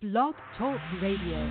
Blog Talk Radio.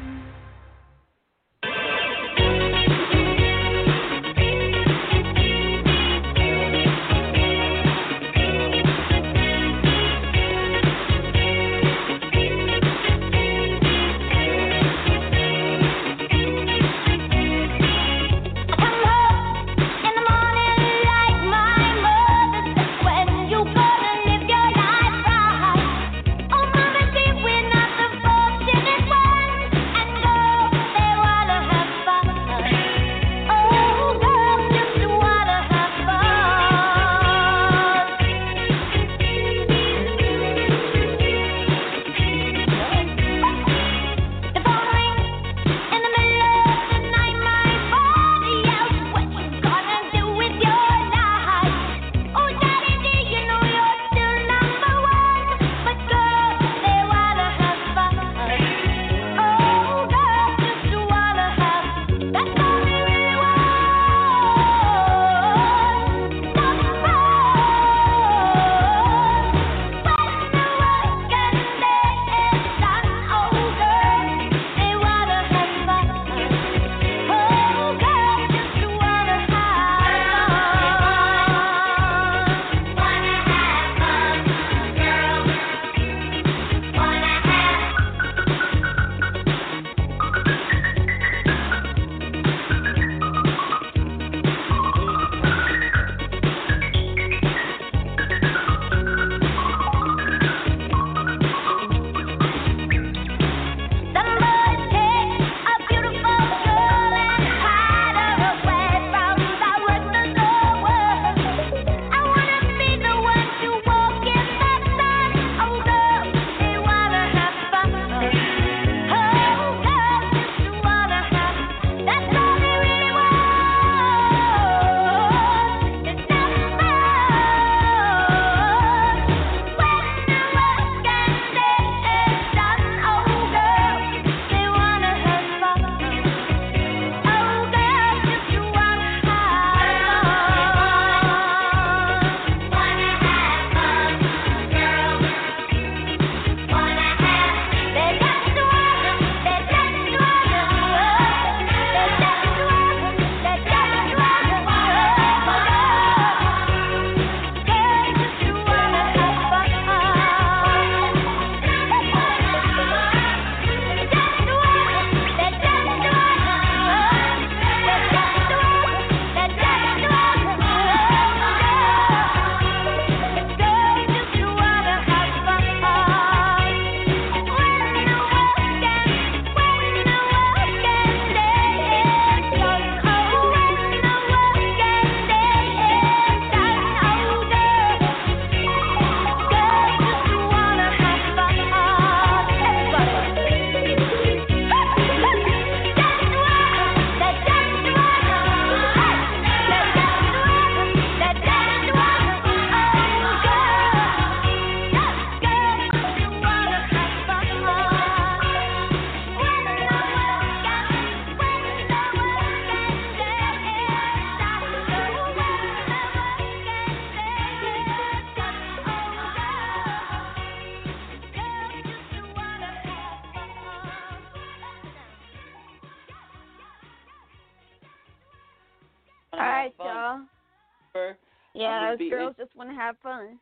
Girls just want to have fun.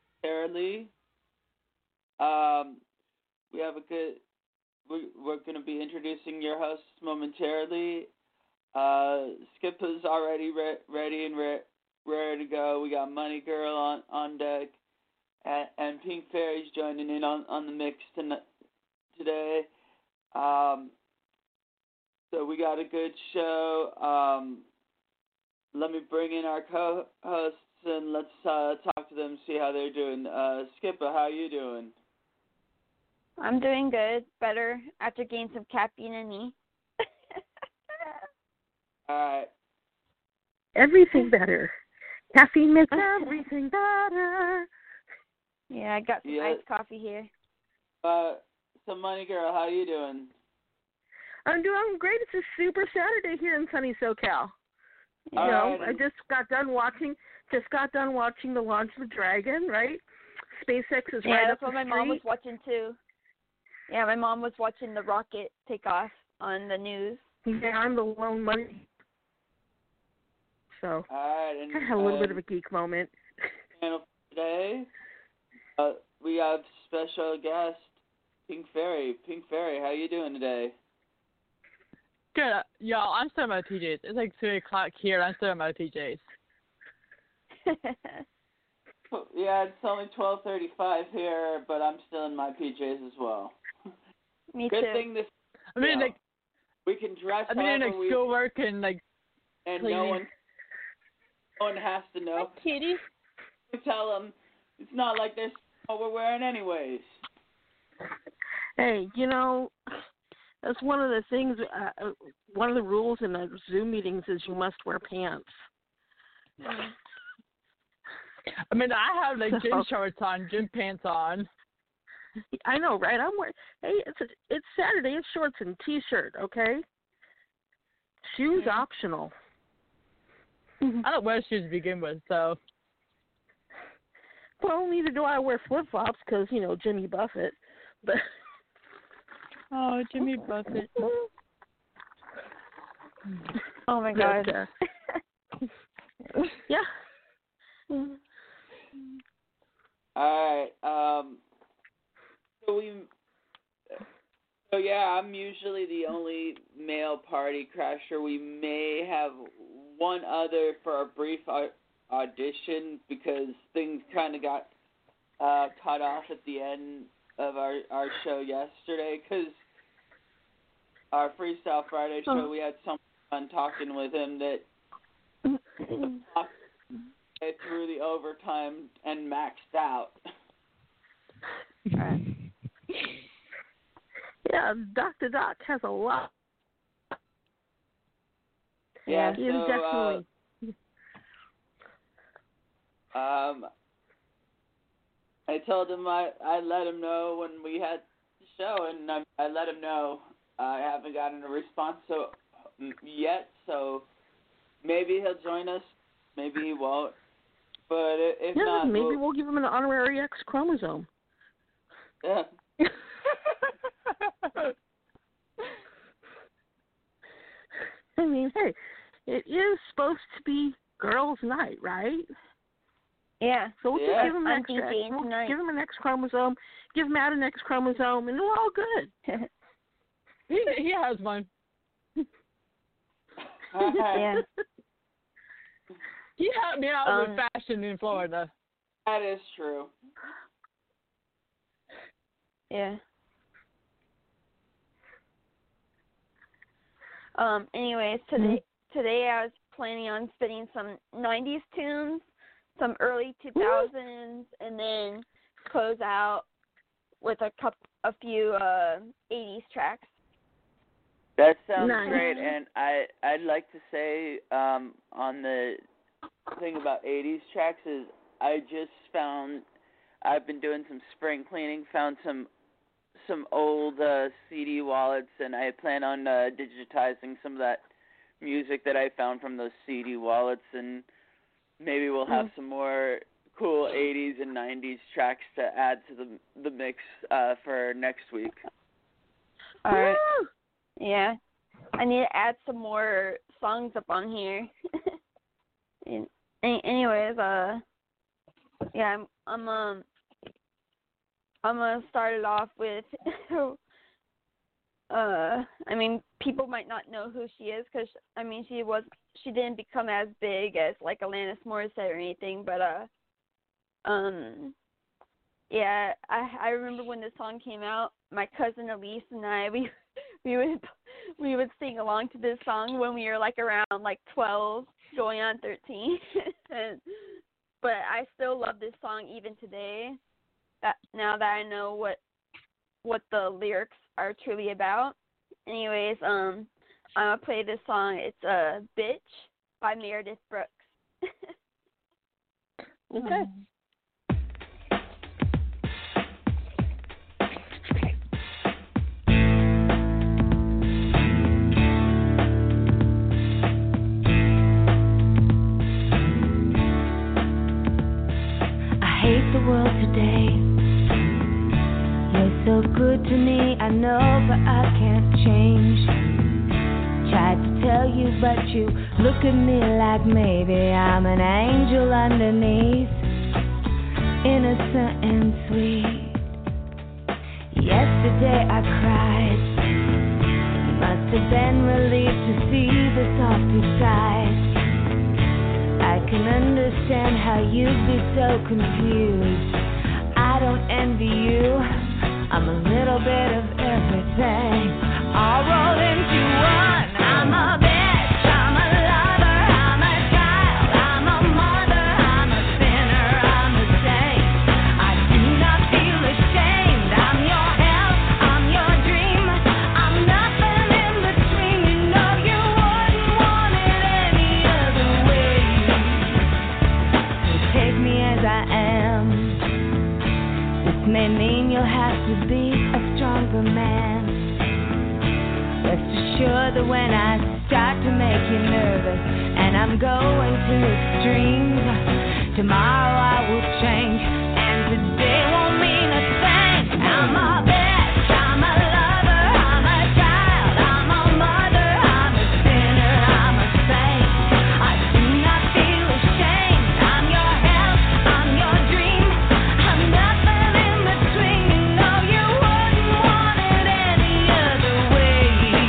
Lee, we have a good. We're going to be introducing your hosts momentarily. Skip is already ready and ready to go. We got Money Girl on deck, and Pink Fairy's joining in on the mix today. So we got a good show. Let me bring in our co-hosts and let's talk to them, see how they're doing. Skipper, how you doing? I'm doing good. Better after getting some caffeine in me. All right. Everything better. Caffeine makes everything better. Yeah, I got some iced coffee here. So Money Girl, how you doing? I'm doing great. It's a super Saturday here in sunny SoCal. I just got done watching the launch of the Dragon, right? SpaceX is right up the street. Yeah, that's what my mom was watching too. Yeah, my mom was watching the rocket take off on the news. Yeah, I'm the lone money. So Alright, I had a little bit of a geek moment. Panel today, we have special guest Pink Fairy. Pink Fairy, how you doing today? Good. Y'all, I'm still in my PJs. It's like 3 o'clock here. I'm still in my PJs. Yeah, it's only 12:35 here, but I'm still in my PJs as well. Me Good too. thing this. I mean, like, we can dress I mean, like we schoolwork and like. and cleaning. no one has to know. Hi, kitty. We tell them it's not like this what we're wearing anyways. Hey, that's one of the things. One of the rules in the Zoom meetings is you must wear pants. I mean, I have like gym shorts on, gym pants on. I know, right? I'm wearing. Hey, it's Saturday. It's shorts and t-shirt. Okay. Shoes optional. I don't wear shoes to begin with, so. Well, neither do I wear flip-flops because Jimmy Buffett. But. Oh, Jimmy Buffett. Oh my God. Yeah. All right. So yeah, I'm usually the only male party crasher. We may have one other for a brief audition because things kind of got cut off at the end of our show yesterday because our Freestyle Friday show, we had so much fun talking with him that through the overtime and maxed out. Yeah, Dr. Doc has a lot. Yeah, he is so, definitely. I told him I let him know when we had the show, and I let him know I haven't gotten a response yet, so maybe he'll join us, maybe he won't. But if not, maybe we'll give him an honorary X chromosome. Yeah. I mean, hey, it is supposed to be girls' night, right? Yeah. So we'll just give him an extra. We'll give him an X chromosome. Give Matt an X chromosome, and we're all good. he has one. Yeah. He helped me out with fashion in Florida. That is true. Yeah. Anyways, today I was planning on spinning some 90s tunes, some early 2000s, and then close out with a few 80s tracks. That sounds great, and I'd like to say on the thing about 80s tracks is I've been doing some spring cleaning, found some old CD wallets, and I plan on digitizing some of that music that I found from those CD wallets, and maybe we'll have some more cool 80s and 90s tracks to add to the mix for next week. All right. Yeah. I need to add some more songs up on here. Anyways, yeah, I'm gonna start it off with. I mean, people might not know who she is because she didn't become as big as like Alanis Morissette or anything, but yeah, I remember when this song came out. My cousin Elise and I we would sing along to this song when we were like around like 12, going on 13. But I still love this song even today. Now that I know what the lyrics are truly about. Anyways, I'm gonna play this song. It's "Bitch" by Meredith Brooks. Okay. I hate the world today. You're so good to me, I know, but I can't change. Tried to tell you, but you look at me like maybe I'm an angel underneath, innocent and sweet. Yesterday I cried. Must have been relieved to see the softer side. I can understand how you'd be so confused. I don't envy you. I'm a little bit of everything, all rolled into one. I'm a bitch, I'm a lover, I'm a child, I'm a mother, I'm a sinner, I'm a saint. I do not feel ashamed. I'm your hell, I'm your dream. I'm nothing in between. You know you wouldn't want it any other way. So take me as I am. This may mean you'll have to be a stronger man. Rest assured that when I start to make you nervous and I'm going to extremes, tomorrow I will change and today won't mean a thing. I'm a bitch, I'm a lover, I'm a child, I'm a mother, I'm a sinner, I'm a saint. I do not feel ashamed. I'm your hell, I'm your dream. I'm nothing in between. You know you wouldn't want it any other way.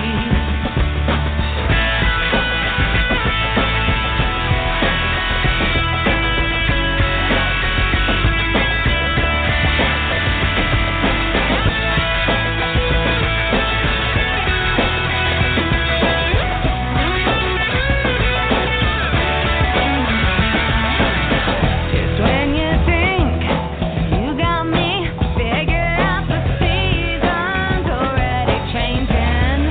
Just when you think you got me figured out, the season's already changing.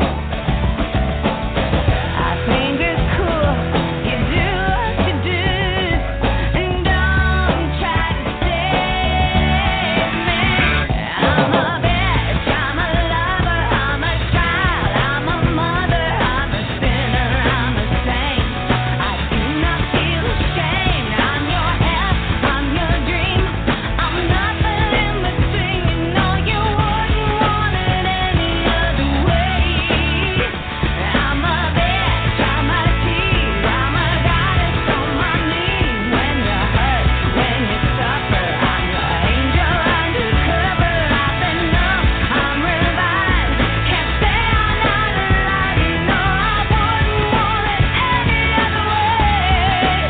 I think it's cool you do what you do, and don't try to save me. I'm a bitch, I'm a lover, I'm a child, I'm a mother, I'm a sinner, I'm a saint. I do not feel ashamed. I'm your hell, I'm your dream. I'm nothing in between. You know you wouldn't want it any other way. I'm a bitch, I'm a tease, I'm a goddess on my knees. When you hurt, when you suffer, I'm your angel undercover. I've been numb, I'm revived. Can't say I'm not alive. You know I wouldn't want it any other way.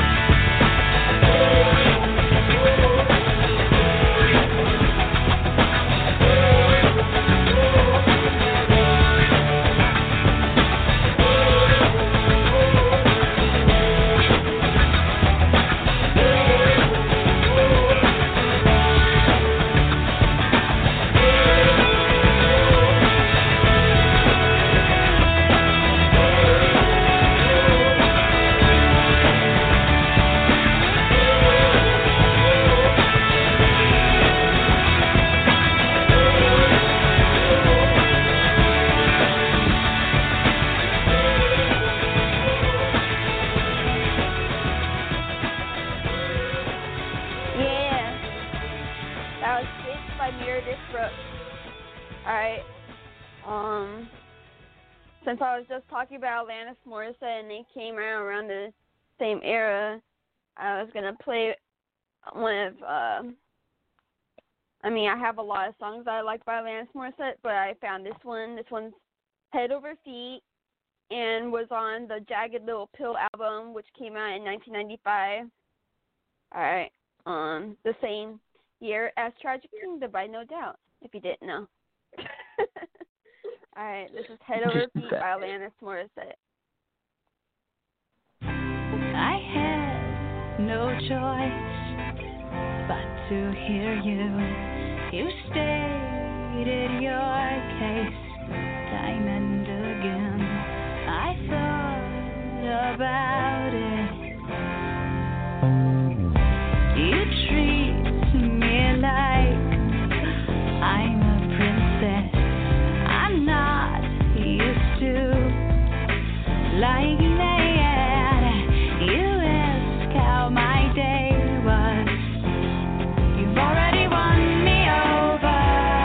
Yeah, that was Bitch by Meredith Brooks. Alright, since I was just talking about Alanis Morissette and they came around the same era, I was gonna play one of, I have a lot of songs that I like by Alanis Morissette, but I found this one. This one's Head Over Feet and was on the Jagged Little Pill album, which came out in 1995. Alright, the same year as Tragic Kingdom by No Doubt, if you didn't know. Alright, this is Head Over Feet by Alanis Morissette. I had no choice but to hear you. You stated your case time and again. I thought about it. You treat me like I'm a princess. I'm not used to like that. You ask how my day was. You've already won me over.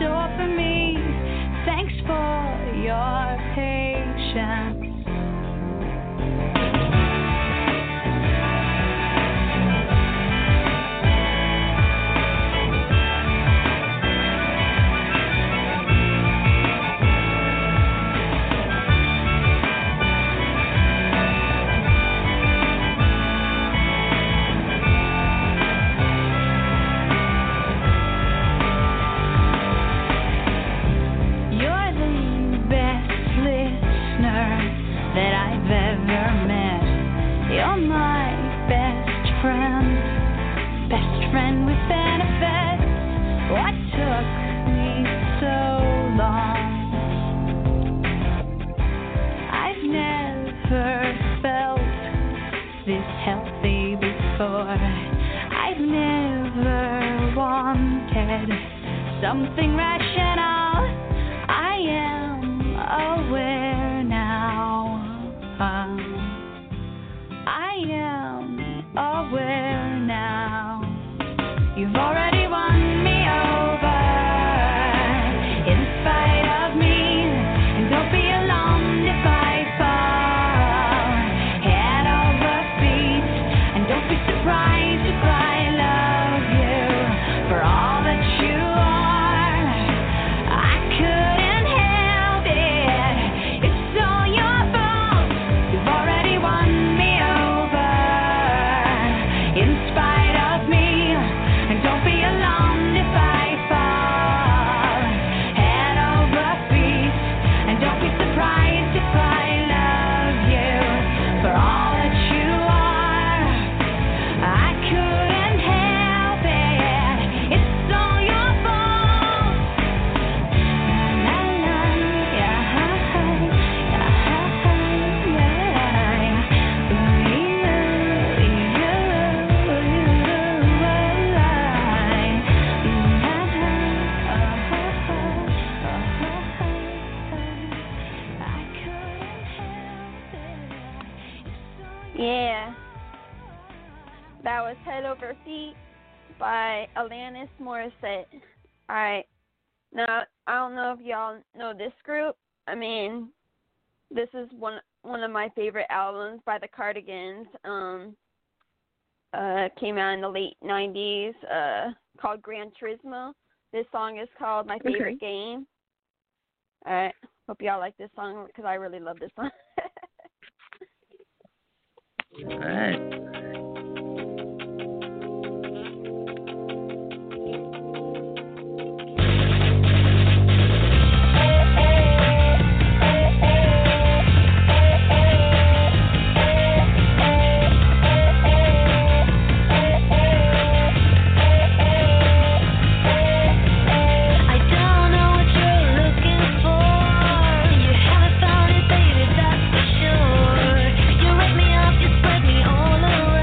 door for me. Thanks for your patience. Friend with benefits. What took me so long? I've never felt this healthy before. I've never wanted something rational. I am aware now. I am aware now. You've already won me over, in spite of me, and don't be alarmed if I fall head over feet, and don't be surprised if I love you for all that you are. I couldn't help it, it's all your fault. You've already won me over, in spite of me. Don't be alarmed if I fall head over feet, and don't be surprised if I love you for all that you are. I couldn't help it, it's all your fault. La la Yeah. That was Head Over Feet by Alanis Morissette. Alright. Now, I don't know if y'all know this group. I mean, this is one of my favorite albums by the Cardigans. Came out in the late 90s, called Gran Turismo. This song is called My Favorite Game. Alright. Hope y'all like this song because I really love this song. All right. I don't know what you're looking for. You haven't found it, baby, that's for sure. You rip me up, you spread me all around.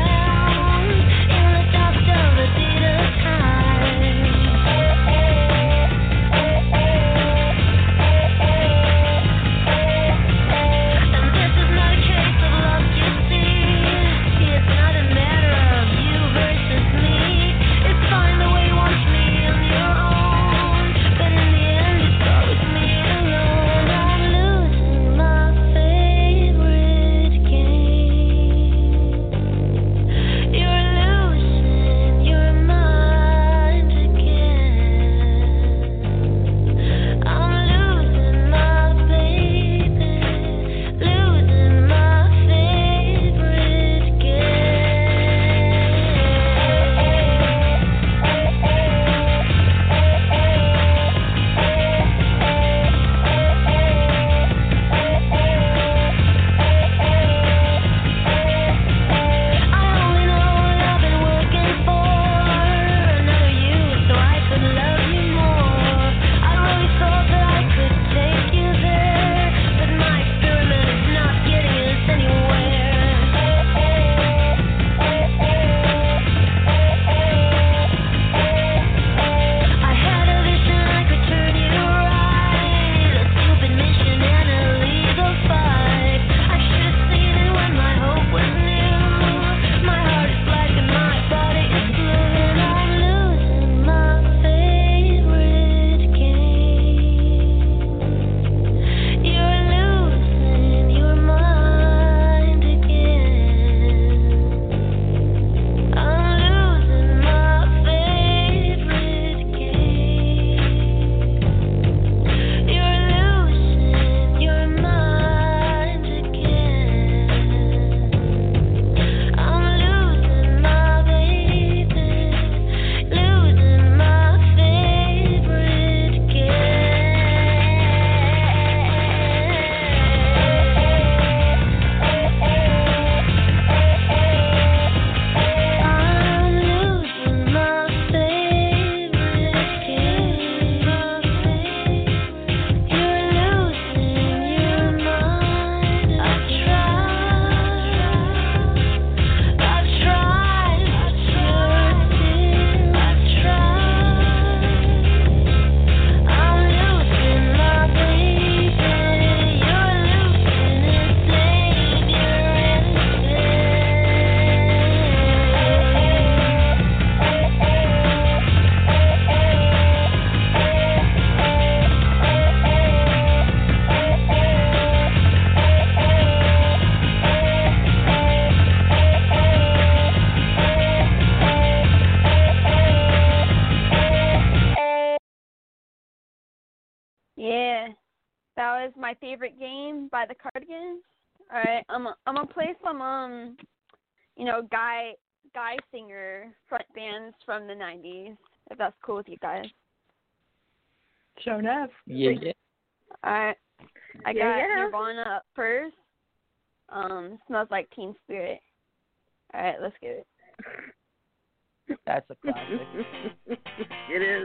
Yeah, that was my favorite game by the Cardigans. All right, I'm gonna play some guy singer front bands from the '90s, if that's cool with you guys. Show enough. Yeah. All right, I got Yeah. Nirvana up first. Smells Like Teen Spirit. All right, let's get it. That's a classic. It is.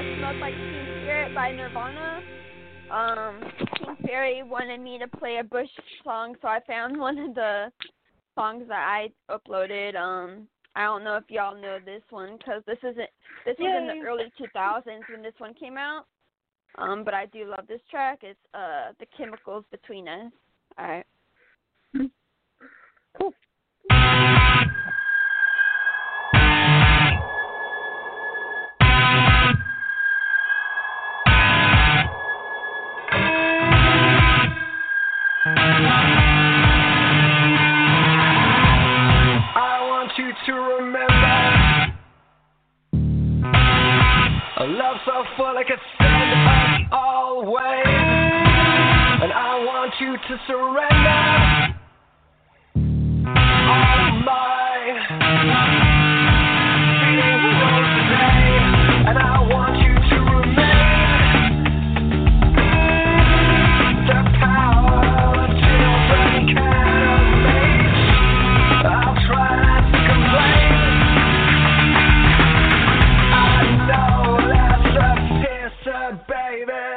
Smells Like Teen Spirit by Nirvana. King Fairy wanted me to play a Bush song, so I found one of the songs that I uploaded. I don't know if y'all know this one because this was in the early 2000s when this one came out. But I do love this track. It's The Chemicals Between Us. All right. Cool. To remember a love so full it could send us always, and I want you to surrender all my feelings today, and I want you to remain the power children can't make. I'll try not to complain. I know that's a pisser, baby.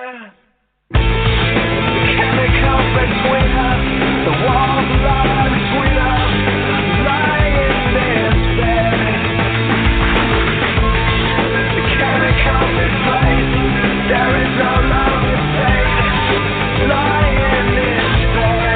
The chemicals between us, the walls lie between us, lying in this bed. The chemicals in place, there is no love in place, lying in this bed.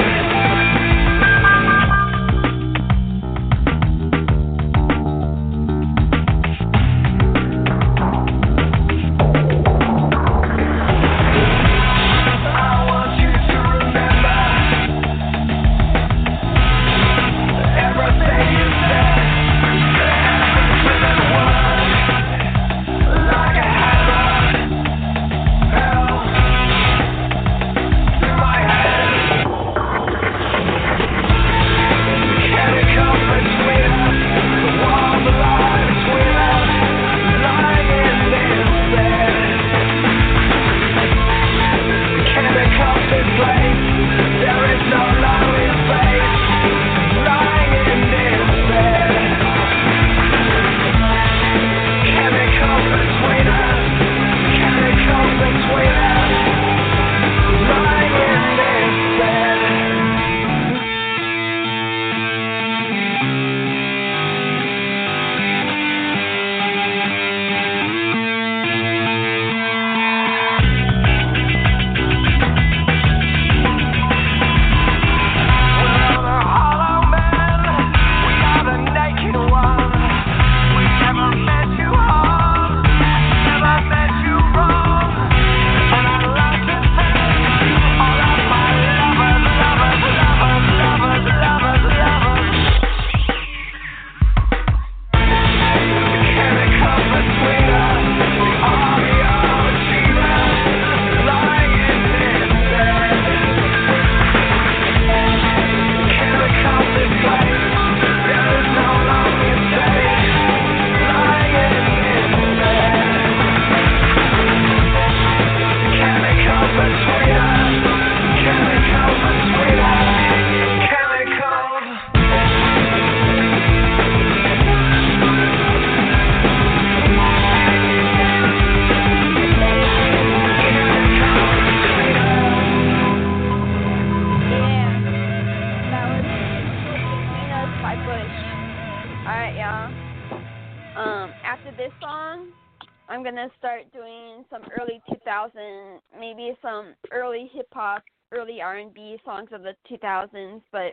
I'm gonna start doing some early 2000, maybe some early hip hop, early R&B songs of the 2000s. But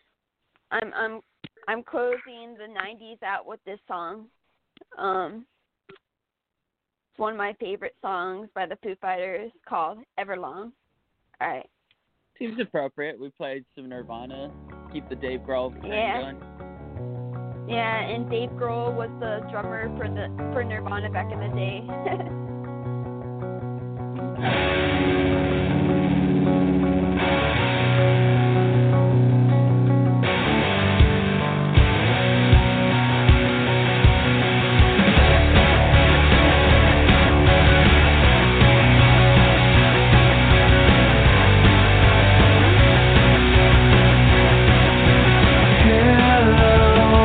I'm closing the 90s out with this song. It's one of my favorite songs by the Foo Fighters called Everlong. All right. Seems appropriate. We played some Nirvana. Keep the Dave Grohl thing going. Yeah, and Dave Grohl was the drummer for Nirvana back in the day.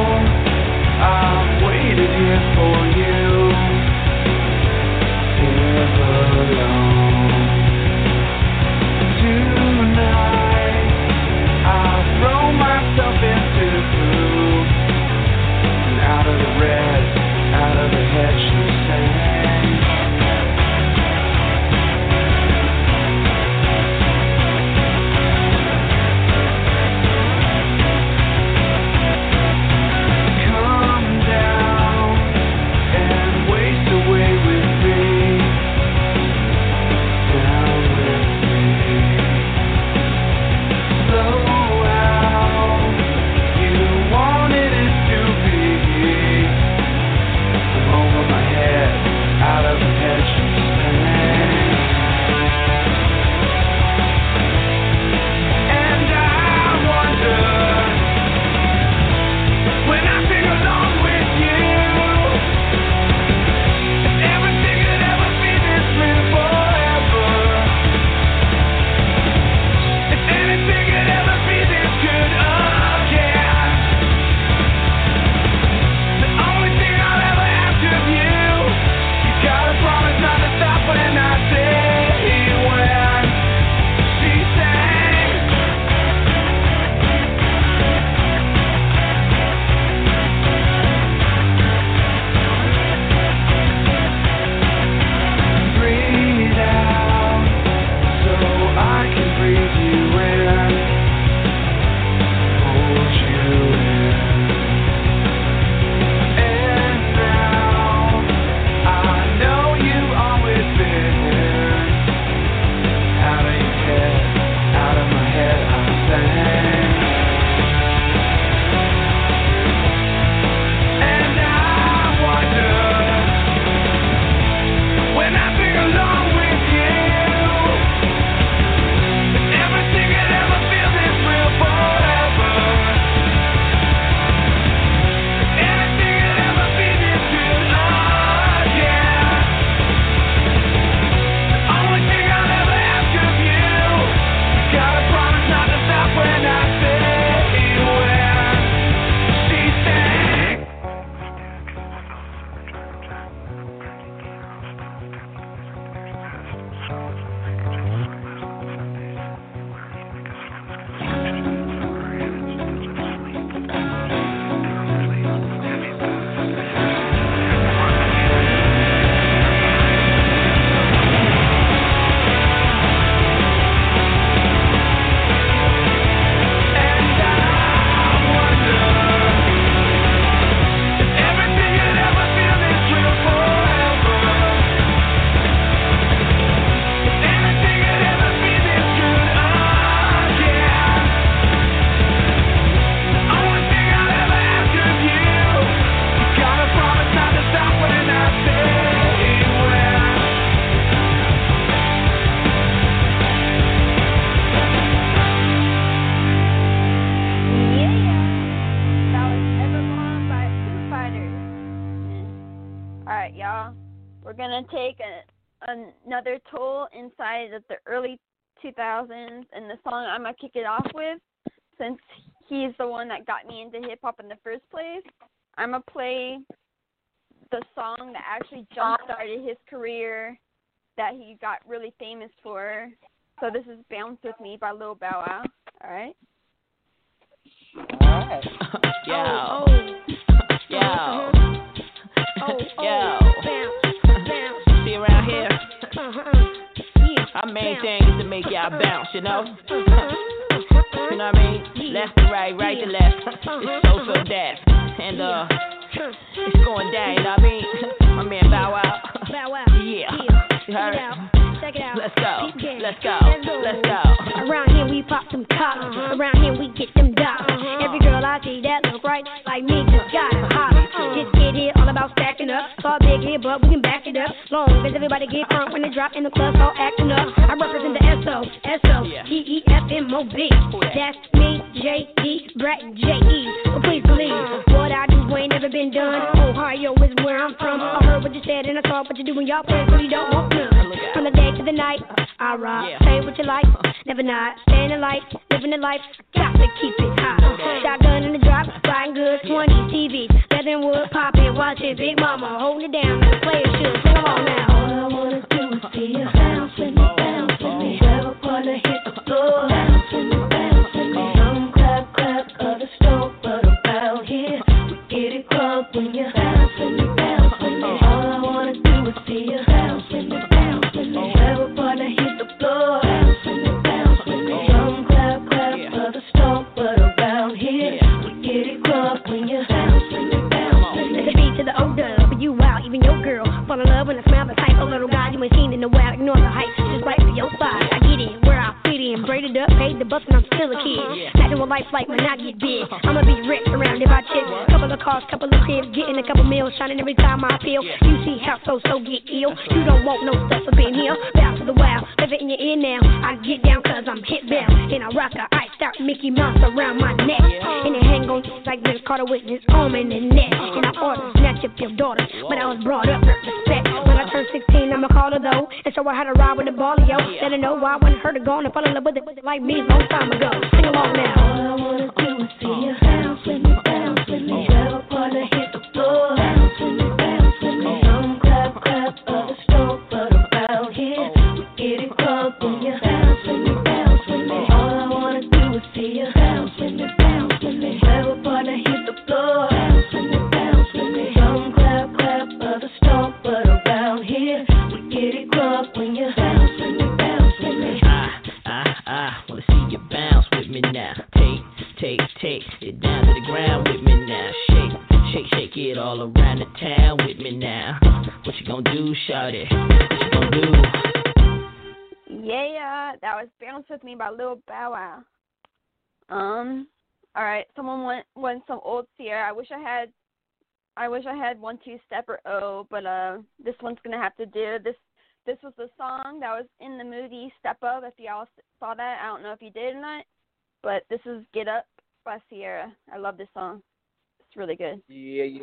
I've waited here for you. Alright, y'all. We're gonna take another toll inside of the early 2000s, and the song I'm gonna kick it off with, since he's the one that got me into hip hop in the first place, I'm gonna play the song that actually jump-started his career, that he got really famous for. So this is Bounce With Me by Lil Bow Wow. Alright? Alright. Yo. Yo. Yo. See around here? Our main thing is to make y'all bounce, you know? You know what I mean? Left to right, right to left. It's so that. And it's going down, you know what I mean? My man Bow Wow. Yeah. You heard it? Check it out. Let's go. Let's go. Let's go. Around here we pop some collars. Around here we get them dollars. Every girl I see that look right like me just got a holler. This kid here all about stacking up. Saw big here, but we can back it up. Long as everybody get front when they drop in the club, all acting up. I represent the S-O-S-O-T-E-F-M-O-B. That's me, J-E, Brat, and J-E. But please believe what I do ain't never been done. Ohio is where I'm from. I heard what you said and I saw what you do when y'all play, so you don't want none. From the day to the night, I rock. Say what you like, never not. Stay in the light, living the life. Got to keep it hot. Shotgun in the drop, riding good, 20 TVs, leather and wood, pop it, watch it. Big mama holding it down like a player should. Sing along now. All I wanna do is see you bounce with me, bounce with me. Never wanna hit the floor. Bounce with me, bounce with me. Some clap, clap, other stomp, but around here we get it crunk when you bounce with me, bounce with me. All I wanna do is see you bounce with me, bounce with me. Never wanna hit the floor. Bounce with me, bounce with me. Some clap, clap, other stomp, but around here we get it crunk when you bounce with me, bounce with me. Let the beat to the O-dub, but you out, even your girl fall in love when I smell the type of little guy you ain't seen in a while. Ignore the hype, just right for your side. I get in where I fit in, braided up, paid the bus, and I'm still a kid. Not doing life like when I get big. I'ma be rich around if I chip. Couple of cars, couple of cribs, getting a couple meals, shining every time I appeal. You see how so get ill. You don't want no stuff up in here. Bounce to the wild, live it in your ear now. I get down cause I'm hit bound, and I rock a iced out Mickey Mouse around my neck. And it hang on like Vince Carter with his arm in the neck. And I ought to snatch up your daughter, but I was brought up with respect. When I turned 16, I'ma call her though. And so I had to ride with the baller, yo. Let her know why I wanted her to go and fall in love with it like me a long time ago. Sing along now. All I wanna do is see you bounce with me, bounce with me. Never wanna hit the floor. Bounce with me, bounce with me. Some clap, clap, other stomp, but around here we get it crunk when you bounce with me, bounce with me. All I wanna do is see you bounce with me, bounce with me. Never wanna hit the floor. Bounce with me, bounce with me. Some clap, clap, other stomp, but around here we get it crunk when you bounce with me, bounce with me. I wanna see you bounce with me now. Take it down to the ground with me now. Shake it all around the town with me now. What you gonna do, shawty? What you gonna do? Yeah, that was Bounce With Me by Lil Bow Wow. Alright, someone wants some old Sierra. I wish I had 1 2 Step or O, but this one's gonna have to do. This was the song that was in the movie Step Up. If y'all saw that, I don't know if you did or not, but this is Get Up by Sierra. I love this song. It's really good. Yeah.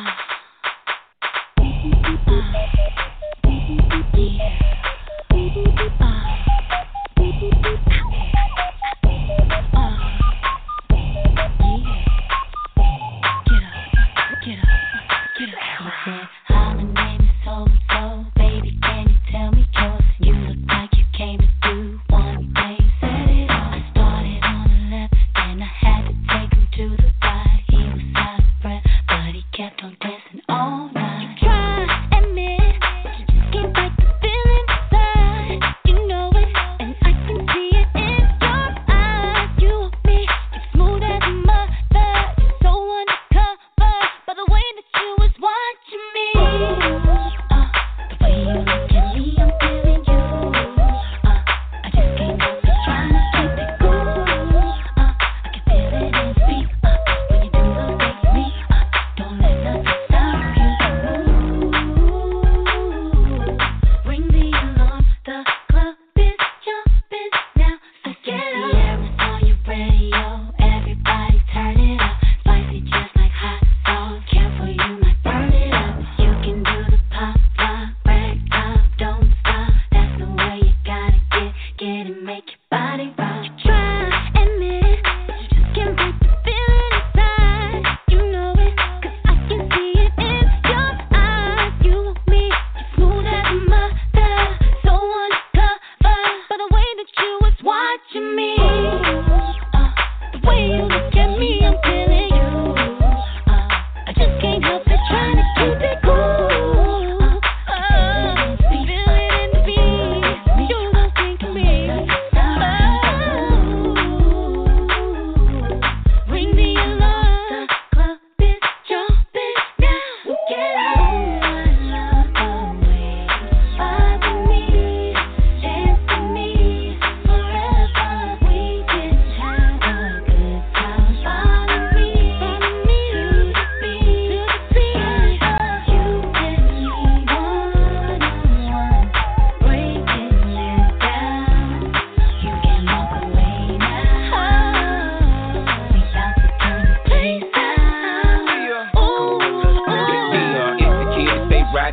Hi, my name is so-and-so. Baby, can you tell me yours? You look like you came to do one thing. Set it up. I started on the left, and I had to take him to the right. He was out of breath, but he kept on dancing all night. You try, admit, but you just can't fight the feeling inside. You know it, and I can see it in your eyes. You and me, you smooth as a mother. You're so undercover by the way that you was watching me.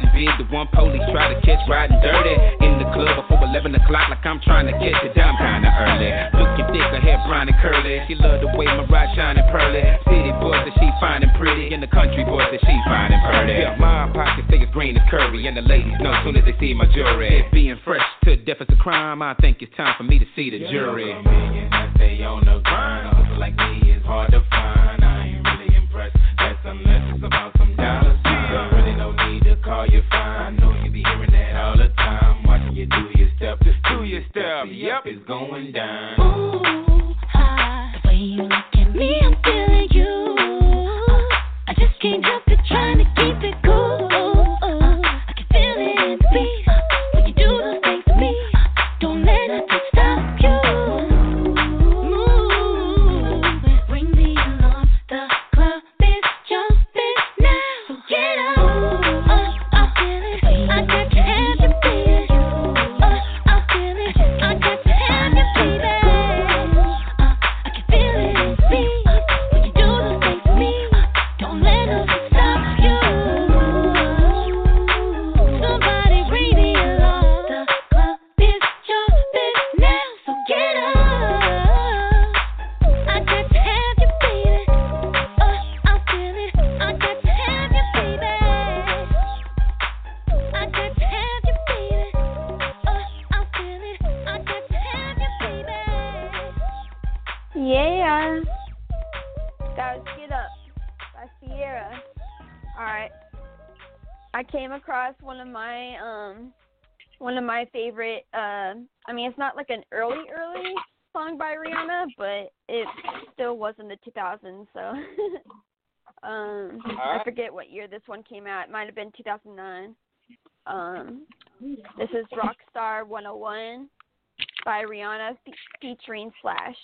riding big. The one police try to catch riding dirty. In the club before 11 o'clock like I'm trying to catch it down kinda early. Looking thick, her hair brown and curly. She love the way my ride shining pearly. City boys that she finding pretty. And the country boys that she finding purty. Yeah, my pockets think it's green as curvy. And the ladies know as soon as they see my jewelry. It being fresh to death is a crime. I think it's time for me to see the jury. A million that they on the grind. A hustle like me is hard to find. I ain't really impressed. That's unless it's about some dollars. Really no need to call you fine. I know you be hearing that all the time. Watching you do your step, just do your step. Yep, it's going down. Ooh, hi. The way you look at me, I'm feeling you. I just can't help it, trying to keep it cool. I can feel it in the beat when you do those things to me. Don't let nothing stop you. Move and bring the alarm. The club is jumping now, so get up. I feel it. I got to have you, baby. I feel it. I got to have you, baby. I can feel it in the beat when you do those things to me. Don't let nothing stop you. Somebody bring the alarm. The club is jumping now, so get up. I got to have you, baby. I feel it. I got to have you, baby. I got to have you, baby. I feel it. I got to have you, baby. Yeah. That was Get Up by Sierra. Alright. I came across one of my favorite, I mean, it's not like an early song by Rihanna, but it still was in the 2000s, so I forget what year this one came out. It might have been 2009. This is Rockstar 101 by Rihanna featuring Slash.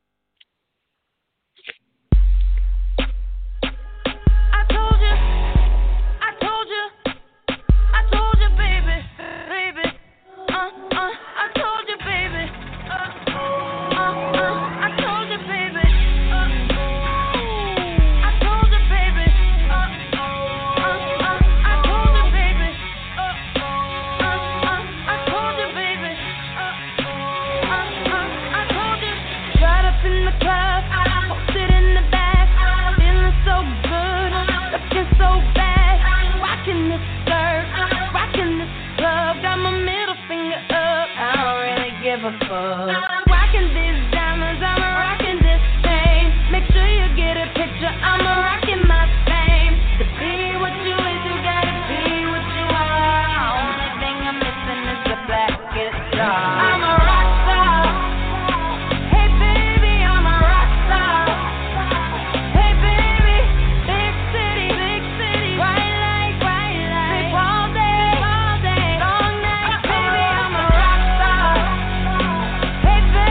Rockin' these diamonds, I'm rockin' this chain. Make sure you get a picture, I'm rockin' my fame. To be what you is, you gotta be what you are. Only thing I'm missing is the black guitar. I'm a rock star. Hey baby, I'm a rock star. Hey baby, big city, white light, sleep all day, long night. Baby, I'm a rock star. Hey baby.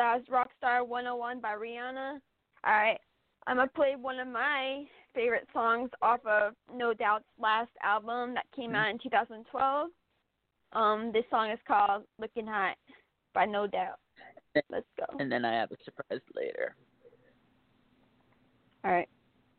has Rockstar 101 by Rihanna. Alright, I'm going to play one of my favorite songs off of No Doubt's last album that came out in 2012. This song is called Looking Hot by No Doubt. Let's go. And then I have a surprise later. Alright.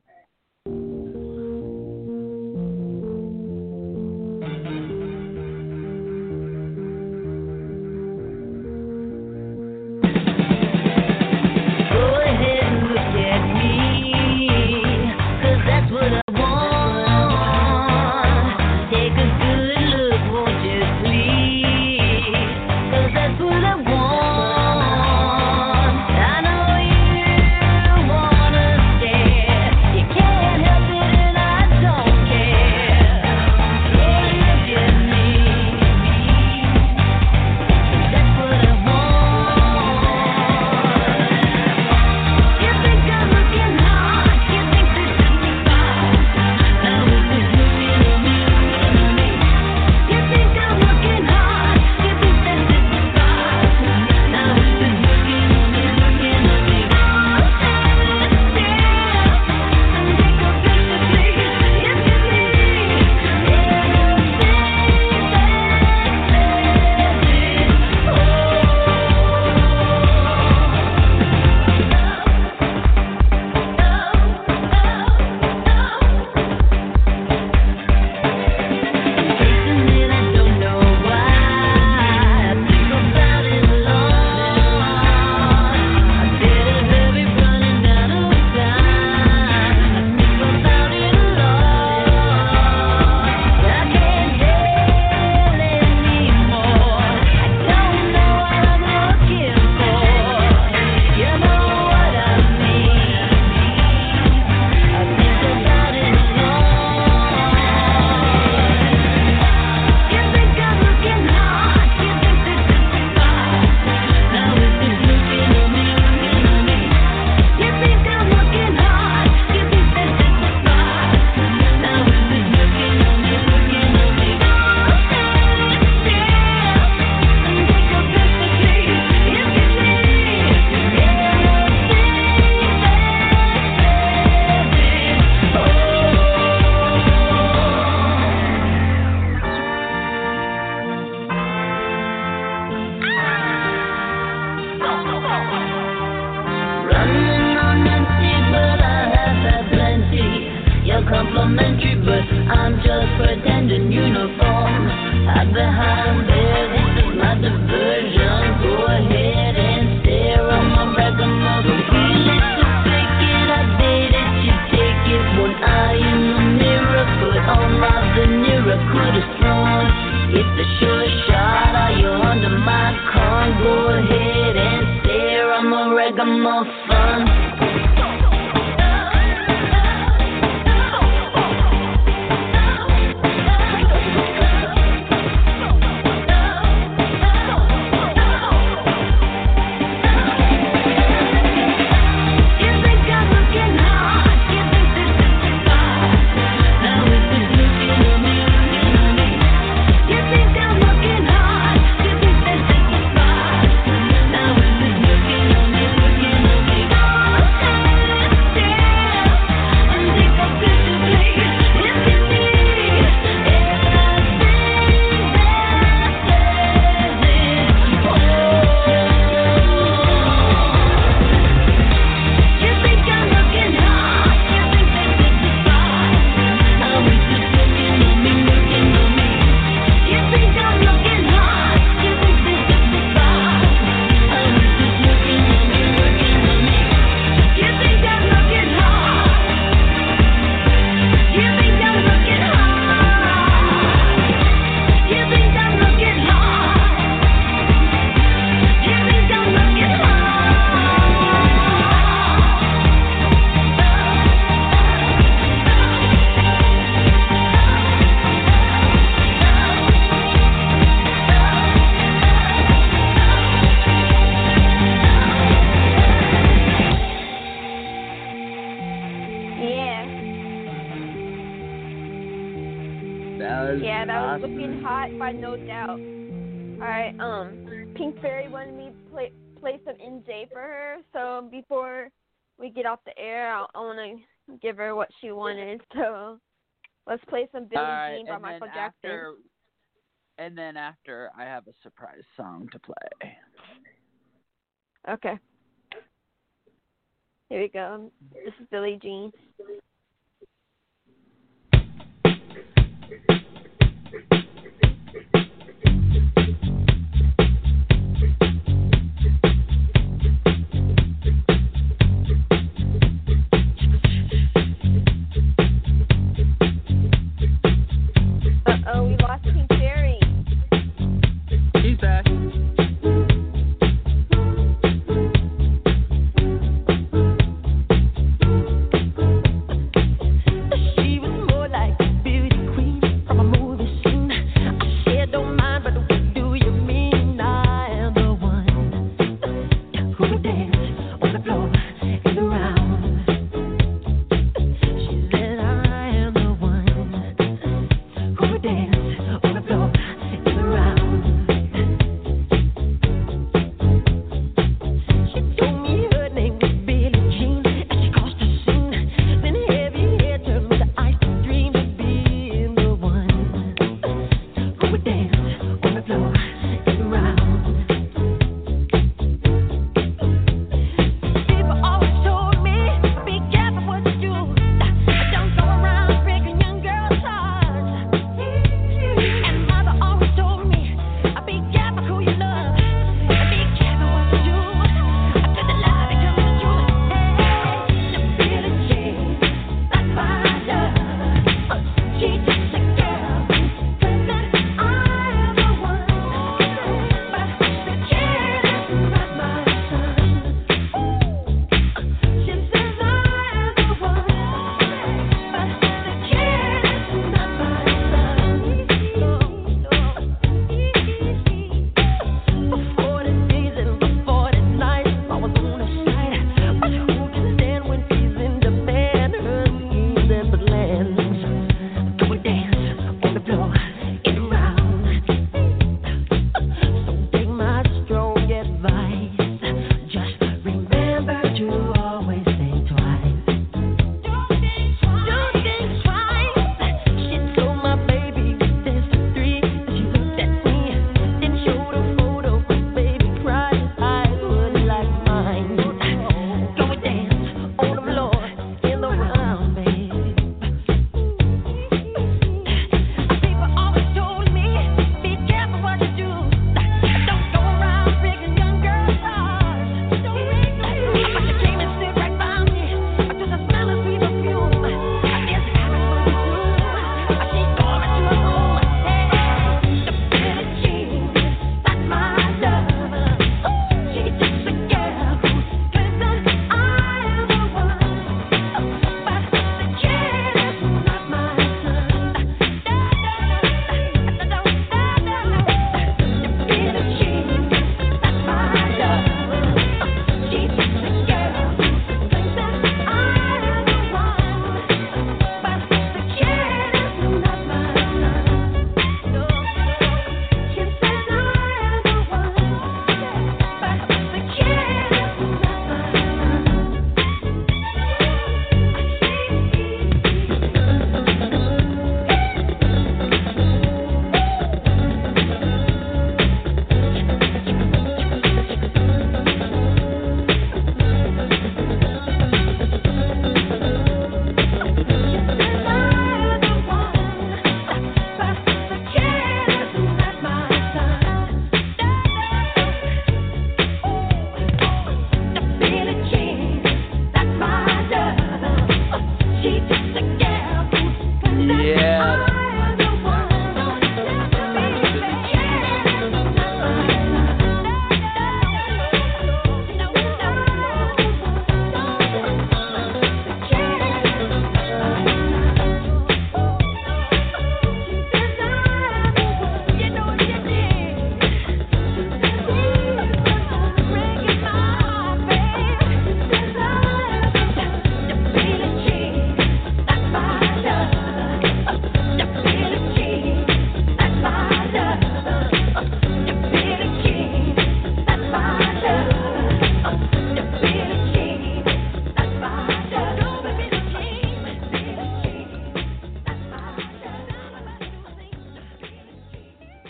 Complimentary, but I'm just pretending uniform. Hide behind there, this is my diversion. Go ahead and stare on my ragamuffin. Feel it to fake it, I did it, you take it. One eye in the mirror, put on my veneer. I could've sworn it's a sure shot. Are you under my con? Go ahead and stare, I'm a ragamuffin. That was Looking Hot by No Doubt. Alright, Pink Fairy wanted me to play some NJ for her. So before we get off the air, I want to give her what she wanted. So let's play some Billie Jean by Michael Jackson. And then after, I have a surprise song to play. Okay. Here we go. This is Billie Jean. Uh-oh, we lost King Cherry. He's back. She was more like a beauty queen from a movie scene. I said don't mind, but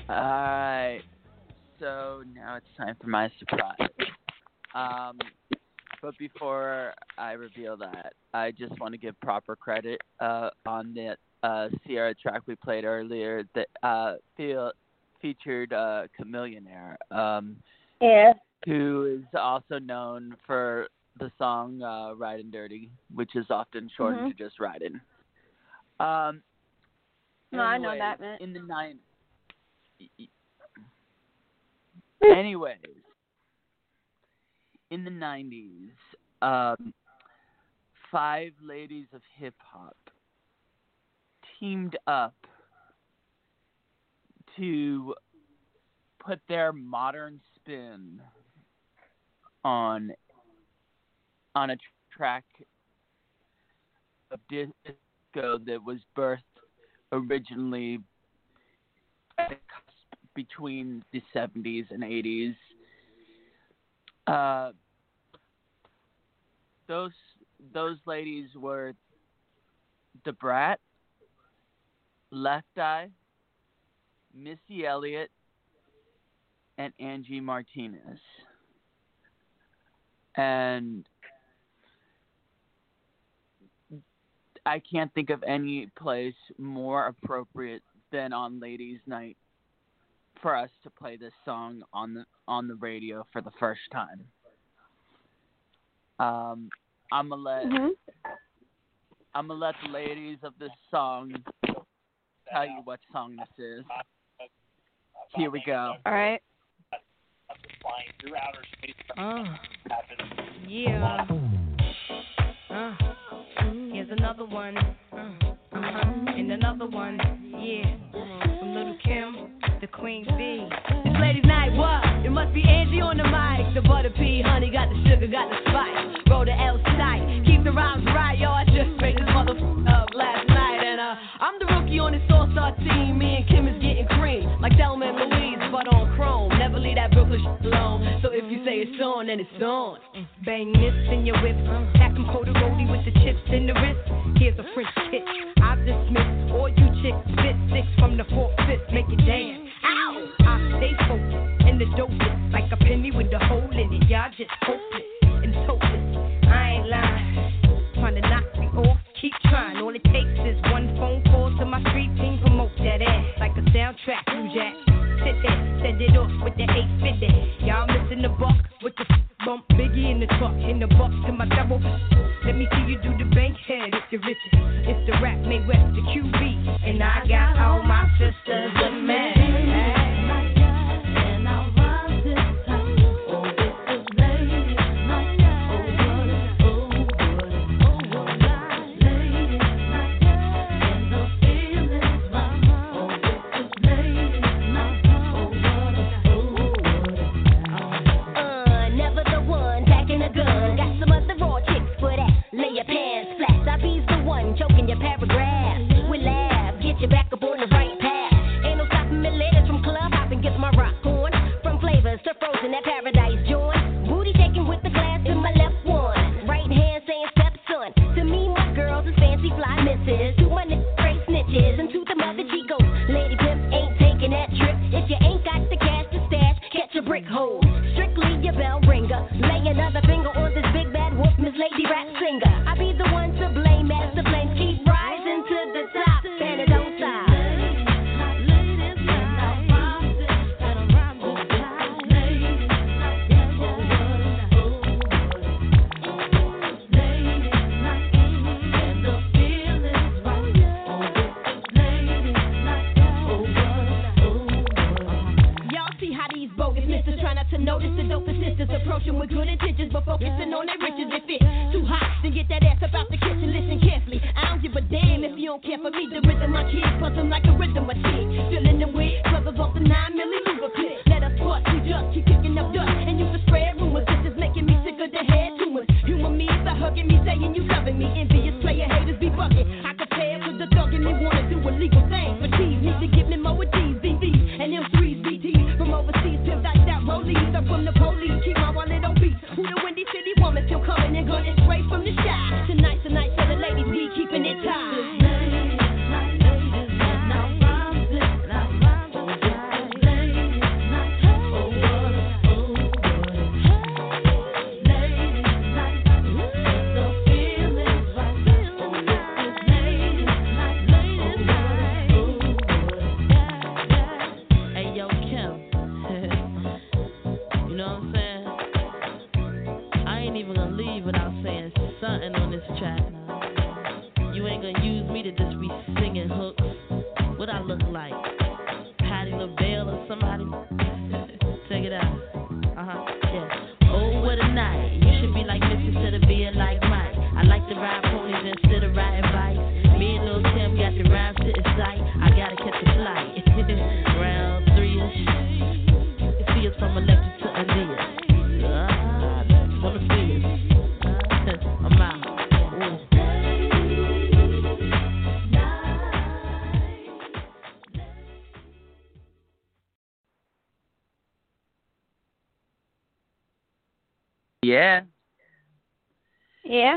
Alright. So now it's time for my surprise. But before I reveal that, I just want to give proper credit on the Sierra track we played earlier that featured Chamillionaire, who is also known for the song Riding Dirty, which is often shortened to just Riding. No, I know that, man. In the Anyways, in the 90s, 5 ladies of hip-hop teamed up to put their modern spin on a track of disco that was birthed originally at the cusp between the 70s and 80s. Those ladies were Da Brat, Left Eye, Missy Elliott, and Angie Martinez. And I can't think of any place more appropriate than on Ladies' Night for us to play this song on the radio for the first time. I'm gonna let the ladies of this song tell you what song this is. Here we go. All right. Yeah. Here's another one. And another one. Yeah. From Little Kim to Queen B. It's ladies' night, what? It must be Angie on the mic. The butter pea, honey, got the sugar, got the spice. Roll the L side. Keep the rhymes right, yo. I just made this motherfucker up last night. And I'm the rookie on this all-star team. Me and Kim is getting cream. Like Thelma and Louise, but on chrome. Never leave that Brooklyn shit alone. So if you say it's on, then it's on. Bang this in your whip. Pack them cold roadie with the chips in the wrist. Here's a French kick. I've dismissed all you chicks. Spit 6 from the 4th, 5th. Make it dance. Ow! I stay focused. And the dope is like a penny with a hole in it. Y'all just hopeless and hopeless. I ain't lying. Trying to knock me off. Keep trying. All it takes is one phone call to my street team. Promote that ass like a soundtrack. You jack. Sit there, send it off with the 850. Y'all missing the buck with the bump. Biggie in the truck, in the buck to my double. Let me see you do the bank head if you're rich. It's the rap made west, the QB. And I got all my sisters with me. Choking your paragraphs. We laugh, get you back up on the right path. Ain't no stopping me later from club hopping, gets my rock on. From flavors to frozen, that paradise joint. Booty shaking with the glass in my left one. Right hand saying step son. To me, my girls is fancy fly misses. To my niggas, straight snitches. And to the mother chicos, lady pimp ain't taking that trip. If you ain't got the cash to stash, catch a brick hole. Strictly your bell ringer. Lay another finger on this big bad wolf, Miss Lady Rap Singer. I be the one to blame as the flames keep rising to the top, and it don't stop. Y'all see how these bogus misters try not to notice the dopest sisters approaching with good intentions, but focusing on their riches. If it's too hot, then get that ass up out the kitchen. Listen carefully. I don't give a damn if you don't care for me. The rhythm I keep, plus I'm like a rhythm machine. Still in the way, brothers off the 9 milli Luger clip. Let us bust, we just keep kicking up dust. And you can spread rumors, this is making me sick of the head tumors. Humor me by hugging me, saying you loving me. Envious player haters be bugging. I compare with the thug and they wanna do illegal things. But these need to give me more G's, BBs, and M3s, BTs. From overseas, pimped out rollies. I'm from the police, keep my wallet on beat. Who the Windy City woman still coming and gunning straight from the sky. Tonight, so the ladies be keeping it tight. use me to just be singing hooks. What I look like? Patti LaBelle or somebody? Check it out. Yeah. Oh, what a night. You should be like Missy instead of being like Mike. I like to ride ponies instead of riding bikes. Me and Lil Tim got the rhyme sitting sight. I gotta catch a flight. Round 3-ish. You see us from Electric to Aaliyah. Wanna see us. I'm out. Yeah. Yeah.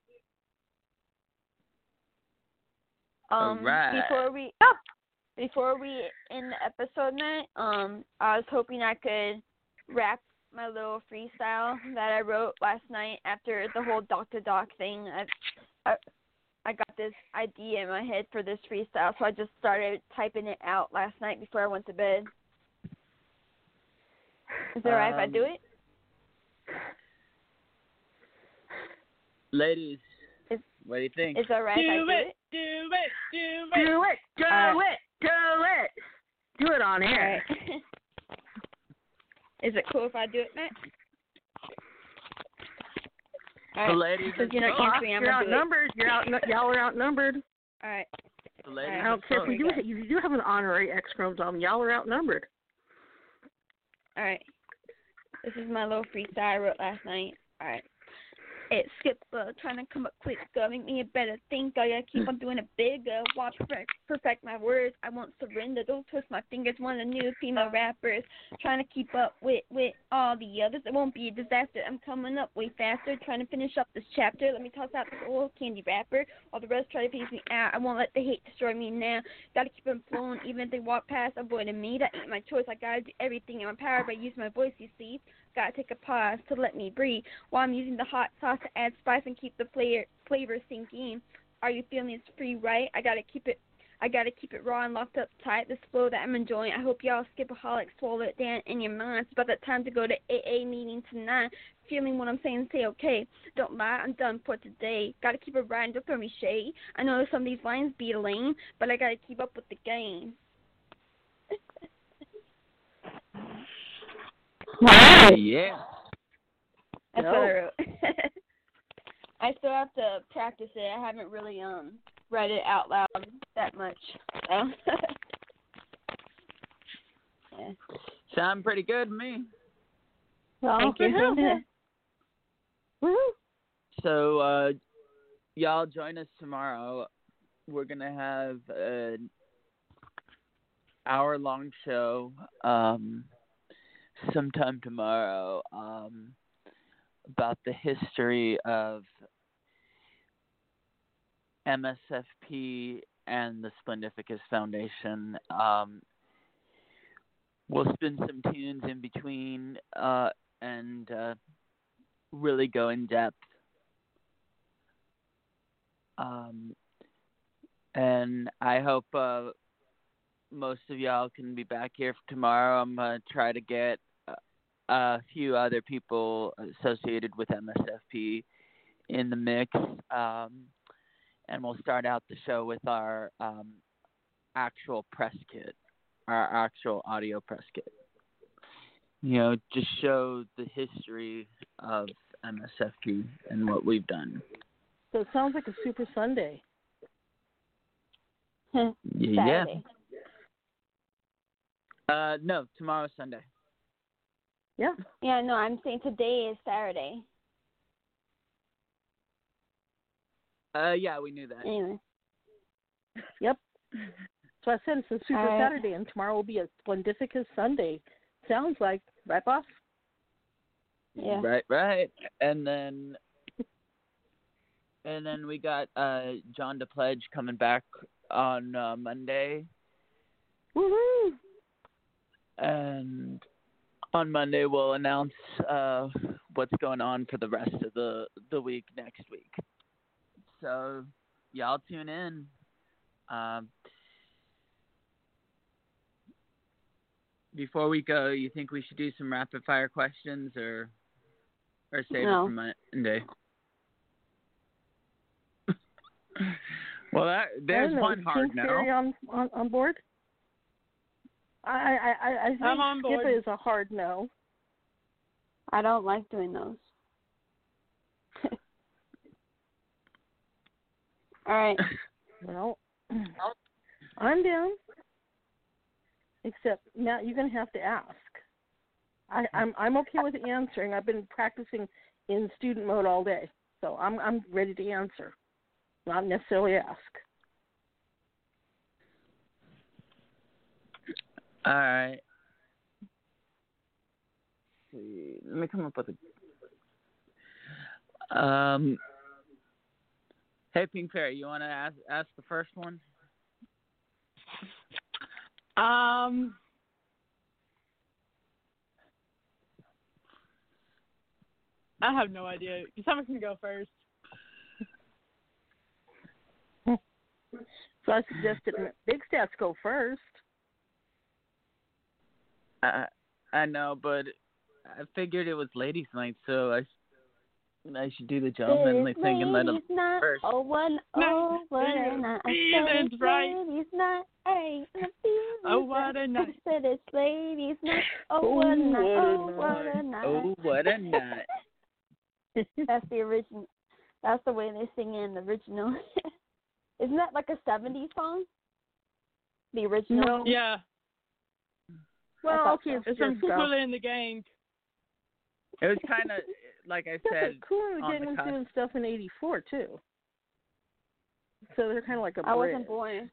Alright. Before we end the episode, Matt, I was hoping I could rap my little freestyle that I wrote last night after the whole Dr. Doc thing. I got this idea in my head for this freestyle, so I just started typing it out last night before I went to bed. Is it alright if I do it? Ladies, what do you think? Is it alright if I do it? Do it. Do it on air. Right. Is it cool if I do it, Matt? The ladies, you're not answering, I'm you're gonna outnumbered. Y'all are outnumbered. All right. The ladies, I don't care if you do have an honorary X chromosome. Y'all are outnumbered. All right. This is my little freestyle I wrote last night. All right. It's Skipper, trying to come up quick, make me a better thinker. I gotta keep on doing it bigger. Watch perfect my words. I won't surrender. Don't twist my fingers. One of the new female rappers, trying to keep up with all the others. It won't be a disaster. I'm coming up way faster, trying to finish up this chapter. Let me toss out this old candy wrapper. All the rest try to phase me out. I won't let the hate destroy me now. Gotta keep them flowing, even if they walk past, avoiding me. That ain't my choice. I gotta do everything in my power by using my voice, you see. Gotta take a pause to let me breathe while I'm using the hot sauce to add spice and keep the flavor sinking. Are you feeling it's free, right? I gotta keep it raw and locked up tight. This flow that I'm enjoying. I hope y'all skipaholics swallow it down in your minds. It's about that time to go to AA meeting tonight. Feeling what I'm saying, say okay. Don't lie, I'm done for today. Gotta keep it riding, don't throw me shade. I know some of these lines be lame, but I gotta keep up with the game. Yeah. That's what I wrote. I still have to practice it. I haven't really read it out loud that much. So. Yeah. Sound pretty good to me. Well, thank you. Woo! So, y'all join us tomorrow. We're gonna have an hour-long show. Sometime tomorrow, about the history of MSFP and the Splendificus Foundation. We'll spin some tunes in between and really go in depth. And I hope most of y'all can be back here for tomorrow. I'm going to try to get a few other people associated with MSFP in the mix. And we'll start out the show with our actual press kit, our actual audio press kit. You know, just show the history of MSFP and what we've done. So it sounds like a Super Sunday. Yeah. No, tomorrow's Sunday. Yeah. Yeah, no, I'm saying today is Saturday. Yeah, we knew that. Anyway. Yep. So I said it's a Super Saturday, and tomorrow will be a Splendificus Sunday. Sounds like, right, boss? Yeah. Right. And then we got John DePledge coming back on Monday. Woohoo! And on Monday we'll announce what's going on for the rest of the week next week. So y'all tune in. Before we go, you think we should do some rapid fire questions or save it for Monday? Well, there's one hard Pink no. Fairy on board? I think I'm on board. Skip is a hard no. I don't like doing those. All right. Well, I'm down. Except now you're going to have to ask. I'm okay with answering. I've been practicing in student mode all day, so I'm ready to answer, not necessarily ask. All right. Let's see. Let me come up with a. Hey, Pink Fairy, you want to ask the first one? I have no idea. Someone can go first. So I suggested Big Stats go first. I know, but I figured it was ladies' night, so I should do the gentlemanly thing and let them first. Oh, one, oh, what a night. Feelings right. Ladies' night. Hey, oh, what a night. I said it's ladies' night. Oh, what a night. Oh, what a night. Oh, what a night. That's the original. That's the way they sing in the original. Isn't that like a 70s song? The original? No. Yeah. Well, okay, so. it's from just Kool in the Gang. It was kind of, like I said, Kool in the Gang was doing stuff in '84 too. So they're kind of like a bridge. I wasn't born.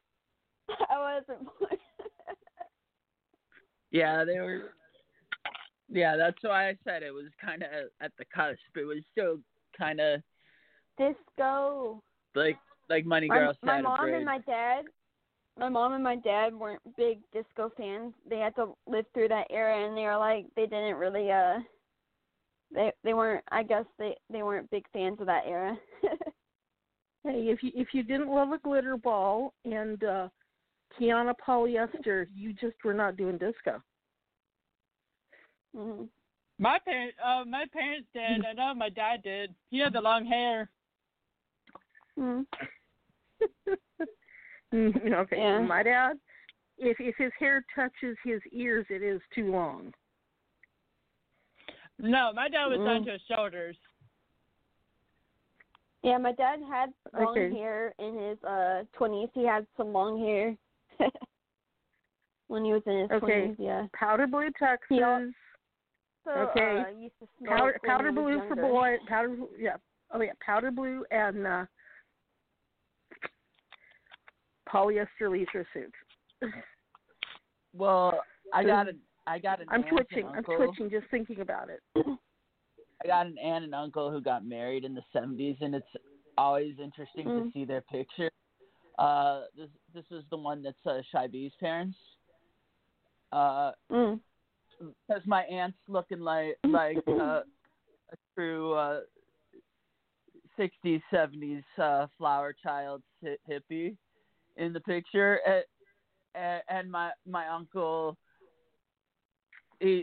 Yeah, they were. Yeah, that's why I said it was kind of at the cusp. It was still kind of disco. Like Money Girl said. My mom and my dad weren't big disco fans. They had to live through that era, and they were like, they didn't really they weren't. I guess they weren't big fans of that era. Hey, if you didn't love a glitter ball and Kiana Polyester, you just were not doing disco. Mm-hmm. My parents did. I know my dad did. He had the long hair. Okay, yeah. My dad, if his hair touches his ears, it is too long. No, my dad was down to his shoulders. Yeah, my dad had long hair in his 20s. He had some long hair when he was in his 20s. Yeah. Powder blue tuxes. Used to smoke powder when he blue was for younger. boys. Powder blue and polyester leisure suits. Well, I got an I'm aunt twitching. and I'm uncle. twitching just thinking about it. I got an aunt and uncle who got married in the 70s, and it's always interesting to see their picture. This is the one that's Shy B's parents. Because my aunt's looking like a true 60s, 70s flower child hippie in the picture, and my uncle, he's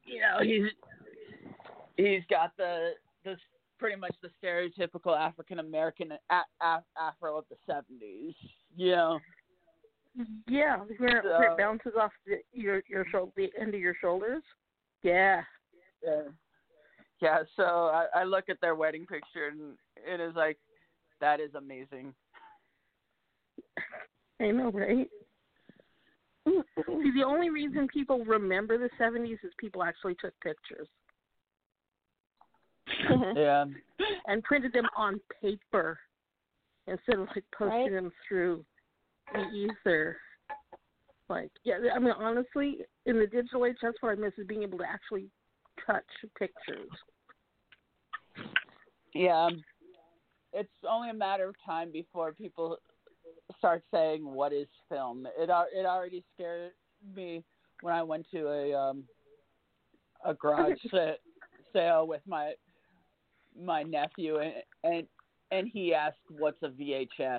got the pretty much the stereotypical African American afro of the 70s, Yeah, where it bounces off your shoulder, the end of your shoulders. Yeah. So I look at their wedding picture and it is like, that is amazing. I know, right? See, the only reason people remember the 70s is people actually took pictures. Yeah. And printed them on paper instead of like posting them through the ether. Like, yeah, I mean, honestly, in the digital age, that's what I miss, is being able to actually touch pictures. Yeah. It's only a matter of time before people start saying, what is film? It already scared me when I went to a garage sale with my nephew, and he asked, what's a VHS?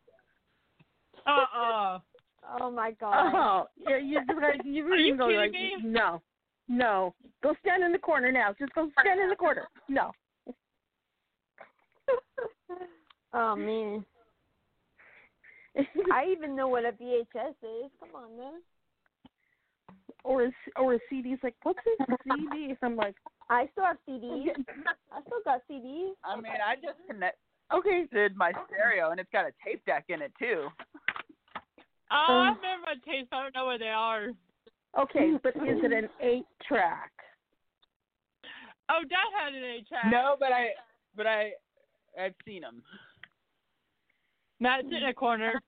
Oh my God. Oh, yeah, you really go like, no. Go stand in the corner now. Just go stand in the corner. No. Oh man. I even know what a VHS is. Come on, man. Or a CD's like, what's a CD? I'm like, I still have CDs. I still got CDs. I mean, I just connected my stereo, and it's got a tape deck in it, too. Oh, I remember my tapes. I don't know where they are. Okay, but is it an 8-track? Oh, Dad had an 8-track. No, but I've seen them. Matt's in a corner.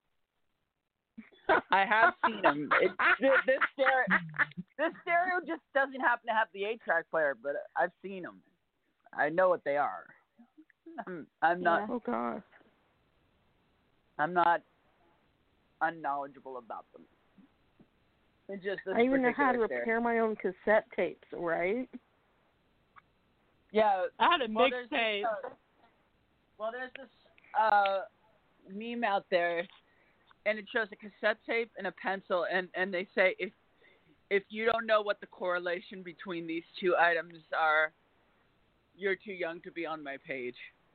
I have seen them. This stereo just doesn't happen to have the 8-track player, but I've seen them. I know what they are. I'm not. Oh God. I'm not unknowledgeable about them. It's just this I even know how to particular repair my own cassette tapes, right? Yeah. I had a mixtape. Well, there's this meme out there, and it shows a cassette tape and a pencil, and they say if you don't know what the correlation between these two items are, you're too young to be on my page.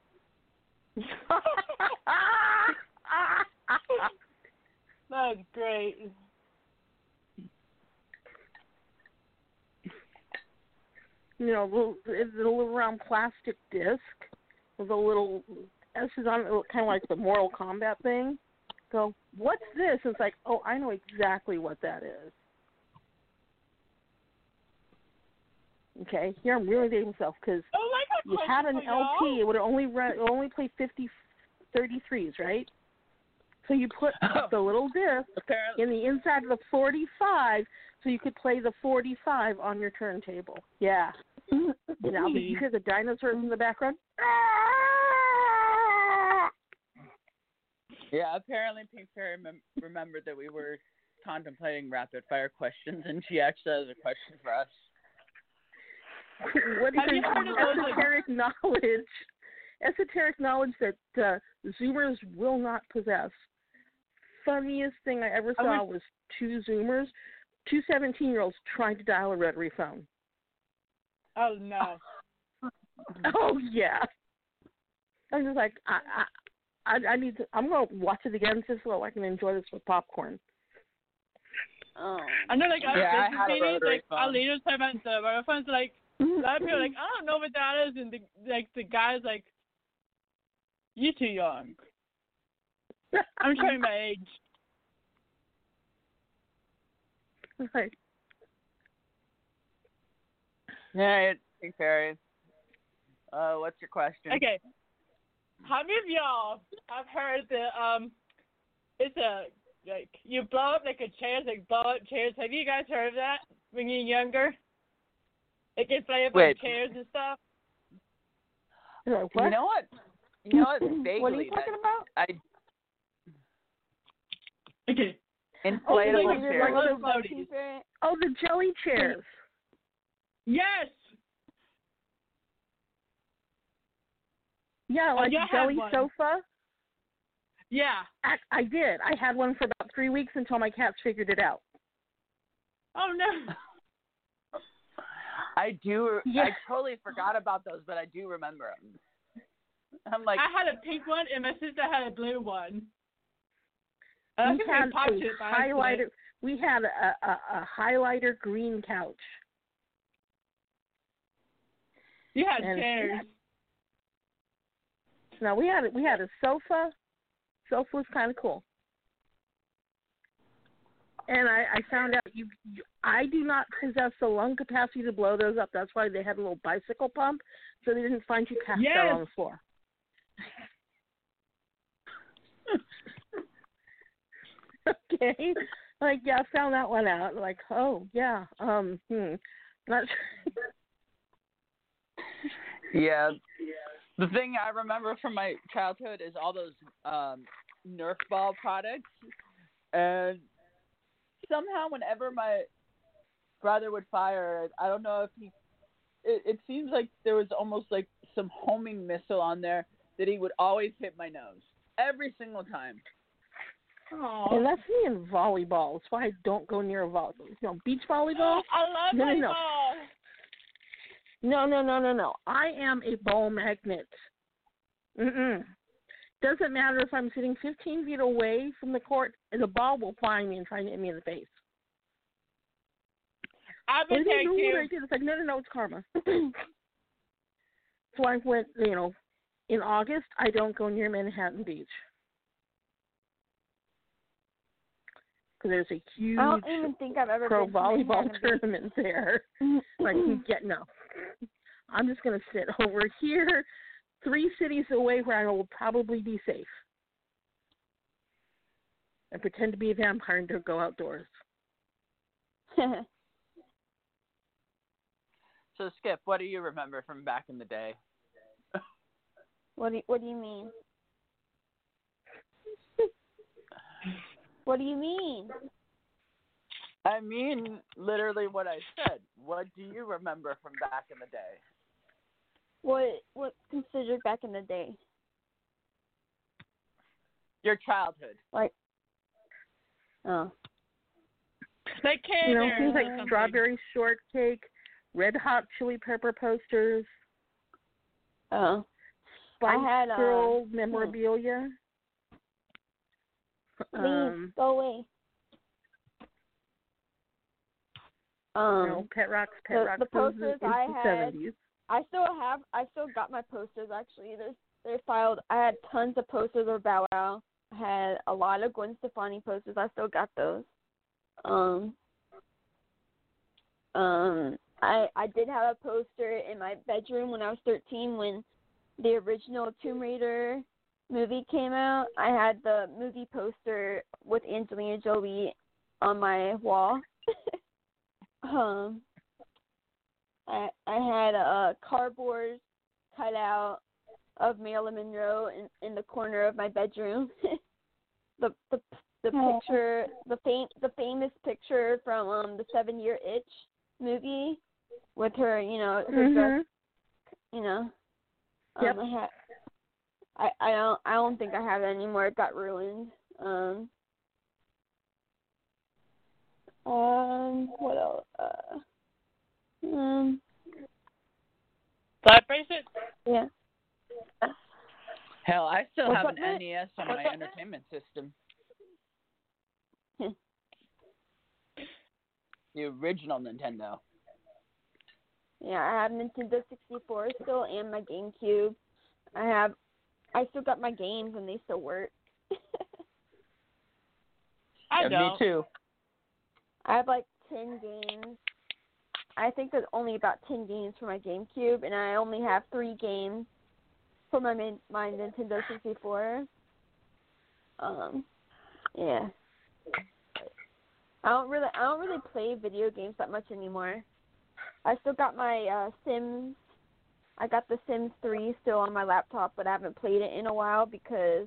That's great. You know, it's a little round plastic disc with a little S's on it, kind of like the Mortal Kombat thing. Go, what's this? It's like, oh, I know exactly what that is. Okay, here I'm really dating myself because you had an LP. It would only play 33s, right? So you put the little disc in the inside of the 45, so you could play the 45 on your turntable. Yeah. Now you hear the dinosaurs in the background. Yeah, apparently Pink Fairy remembered that we were contemplating rapid fire questions, and she actually has a question for us. What is esoteric knowledge? Esoteric knowledge that Zoomers will not possess. Funniest thing I ever saw was two 17-year-olds trying to dial a rotary phone. Oh no! Oh yeah! I'm just like I need to. I'm gonna watch it again just so I can enjoy this with popcorn. Oh. I know, like, I had a rotary phone. Our leaders have on the rotary phones, like, a lot of people are like, I don't know what that is, and the guy's like, you're too young. I'm showing my age. Right. Yeah, Pink Fairy. What's your question? Okay. How many of y'all have heard that it's a like you blow up like a chair, like blow up chairs? Have you guys heard of that when you're younger? It can play up on chairs and stuff. What? You know what? Vaguely. What are you talking about? Okay. Inflatable chairs. Oh, the jelly chairs. Yes. Yeah, like a jelly sofa. Yeah. I did. I had one for about 3 weeks until my cats figured it out. Oh no. I do. Yeah. I totally forgot about those, but I do remember them. I'm like, I had a pink one, and my sister had a blue one. We had a highlighter. We had a highlighter green couch. You had chairs. No, we had a sofa. Sofa was kind of cool. And I found out I do not possess the lung capacity to blow those up. That's why they had a little bicycle pump, so they didn't find you passed out on the floor. Okay. Like, yeah, I found that one out. Like, oh, yeah. Not sure. Yeah. The thing I remember from my childhood is all those Nerf ball products. And somehow whenever my brother would fire, I don't know if it seems like there was almost like some homing missile on there that he would always hit my nose. Every single time. Aww. And that's me in volleyball. That's why I don't go near a volleyball. Beach volleyball? I love volleyball. No. I am a ball magnet. Doesn't matter if I'm sitting 15 feet away from the court, and the ball will find me and try to hit me in the face. I'm going to take you. What I did. It's like, no, it's karma. So I went, in August, I don't go near Manhattan Beach. Because there's a huge I don't even think I've ever pro been to volleyball Manhattan tournament there. Like, no. I'm just going to sit over here, 3 cities away where I will probably be safe. And pretend to be a vampire and don't go outdoors. So, Skip, what do you remember from back in the day? What do you mean? What do you mean? I mean, literally what I said. What do you remember from back in the day? What considered back in the day? Your childhood. Like, oh. Like candy. Things like strawberry shortcake, Red Hot Chili Pepper posters. Oh. Spice I had Girl memorabilia. Please go away. Pet Rocks. The posters I had. 70s. I still got my posters actually. They're filed. I had tons of posters of Bow Wow. I had a lot of Gwen Stefani posters. I still got those. I did have a poster in my bedroom when I was 13 when the original Tomb Raider movie came out. I had the movie poster with Angelina Jolie on my wall. I had a cardboard cutout of Marilyn Monroe in the corner of my bedroom. the picture, the famous picture from the 7-Year Itch movie with her, her dress, Yep. I don't think I have it anymore. It got ruined. What else? Flat bracelet? Yeah. Hell, I still What's have up, an Matt? NES on What's my up, Matt? entertainment system. The original Nintendo. Yeah, I have Nintendo 64 still and my GameCube. I still got my games and they still work. I know. Me too. I have like 10 games. I think there's only about 10 games for my GameCube, and I only have 3 games for my Nintendo 64. Yeah. I don't really play video games that much anymore. I still got my Sims. I got the Sims 3 still on my laptop, but I haven't played it in a while because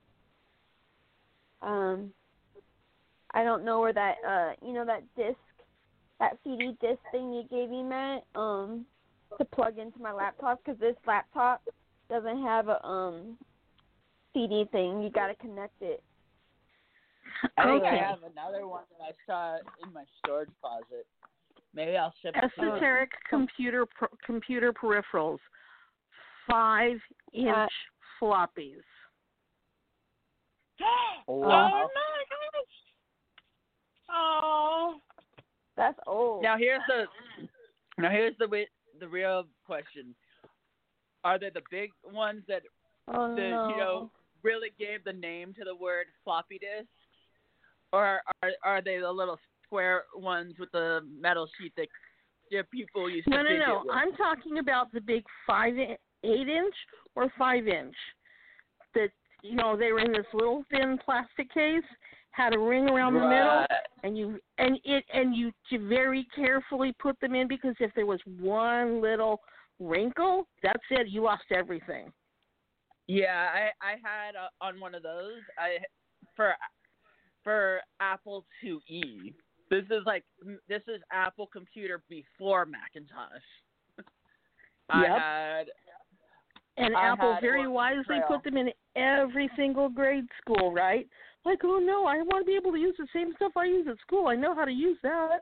I don't know where that that disc, that CD disc thing you gave me, Matt, to plug into my laptop, because this laptop doesn't have a CD thing. You got to connect it. I think I have another one that I saw in my storage closet. Maybe I'll ship it to you. Esoteric computer peripherals, 5-inch floppies. Oh Wow. my gosh! Oh, that's old. Now here's the real question: are they the big ones that really gave the name to the word floppy disk, or are they the little square ones with the metal sheet that people used to fidget No. with? I'm talking about the big 8-inch or 5-inch. That they were in this little thin plastic case, had a ring around the middle, and you very carefully put them in, because if there was one little wrinkle, that's it. You lost everything. Yeah, I had on one of those. For Apple IIe. This is Apple Computer before Macintosh. Yep. Apple very wisely put them in every single grade school, right? Like, oh no, I want to be able to use the same stuff I use at school. I know how to use that.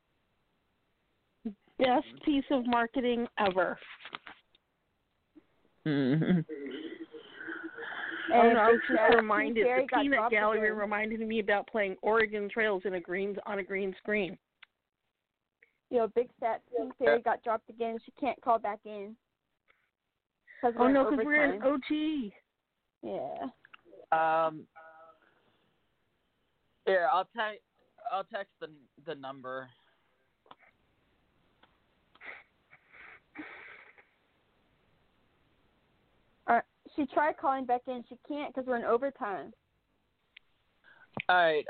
Best piece of marketing ever. Mm-hmm. Oh no, I was just Keith reminded. Perry The got peanut dropped gallery again. reminded me about playing Oregon Trails on a green screen. Big Fat Keith Perry got dropped again. She can't call back in. Oh no, because we're in overtime. OT. Yeah. Here, I'll text the number. She tried calling back in. She can't because we're in overtime. All right.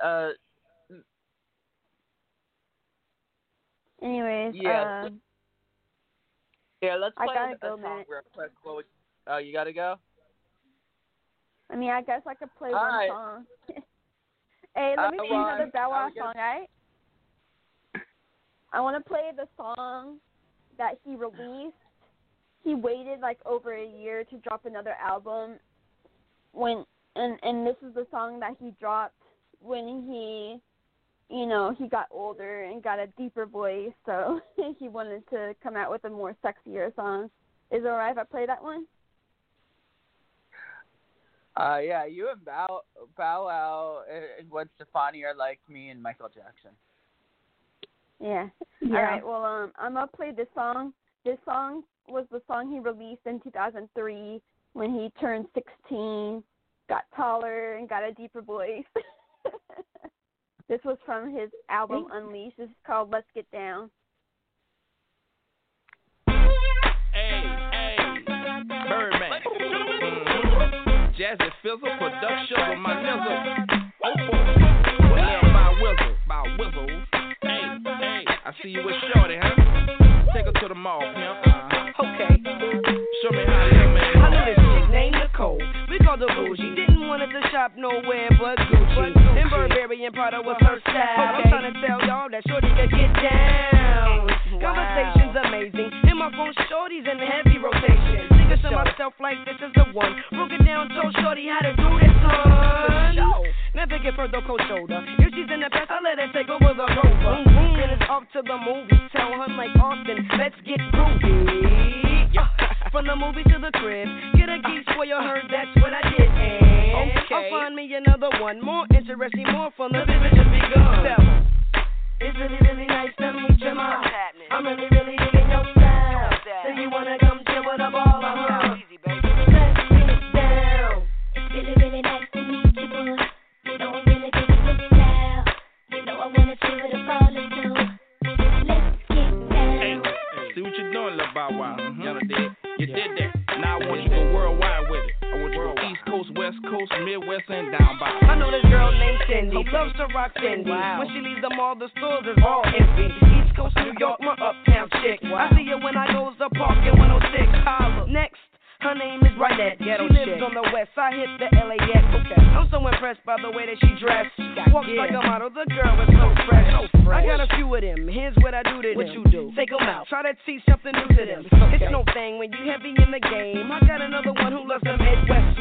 Anyways. Yeah. Yeah. Let's play I gotta a go, song man. real quick. Oh, you gotta go. I mean, I guess I could play All one right. song. Hey, let me play another Bow Wow song, alright? I want to play the song that he released. He waited like over a year to drop another album. And this is the song that he dropped when he got older and got a deeper voice. So he wanted to come out with a more sexier song. Is it alright if I play that one? Yeah, you and Bow Wow and Gwen Stefani are like me and Michael Jackson. Yeah. All right. Well, I'm gonna play this song. This song was the song he released in 2003 when he turned 16, got taller, and got a deeper voice. This was from his album Unleashed. This is called "Let's Get Down." Hey, Birdman. Jazzy Fizzle production on my nizzle. Oh boy, well, by Whizzle. Hey, I see you with Shorty, huh? Take her to the mall, pimp. Okay. Show me how you man. I know this chick named Nicole. We called her bougie. Didn't want her to shop nowhere but Gucci. And Burberry and Prada was her style. I'm trying to tell y'all that Shorty could get down. Conversation's amazing. In my phone, Shorty's in heavy rotation. Thinking to myself like this is the one. Broke it down, told Shorty how to do this, son. Never give her the cold shoulder. If she's in the past, I let her take over the rover. Then it's off to the movies. Tell her like Austin, let's get groovy. From the movie to the crib, get a geese for your herd, that's what I did. And I'll find me another one, more interesting, more fun. The visit just begun. It's really, really nice to meet you, ma. I'm really, really digging your style. So you wanna come chill with a ball, Easy, baby. Let's get it down. It's really, really nice to meet you, boy. You know I'm really digging your style. You know I wanna chill with a ball or two. Let's get down. Hey, see what you're doing, little Bow Wow. You did that. Now I want you to go worldwide with it. I want you to go East Coast, West Coast, Midwest, and down by. I know this girl named Cindy, loves to rock Cindy. When she leaves the mall, the stores is all empty. East Coast, New York, my uptown chick. I see her when I goes to park in 106. Holla. Next, her name is Rynette. She lives on the west side, hit the LAX. I'm so impressed by the way that she dressed. Walks like a model, the girl is so fresh. I got a few of them, here's what I do to them. What you do? Take them out, try to teach something new to them. It's no thing when you heavy in the game. I got another one who loves the Midwest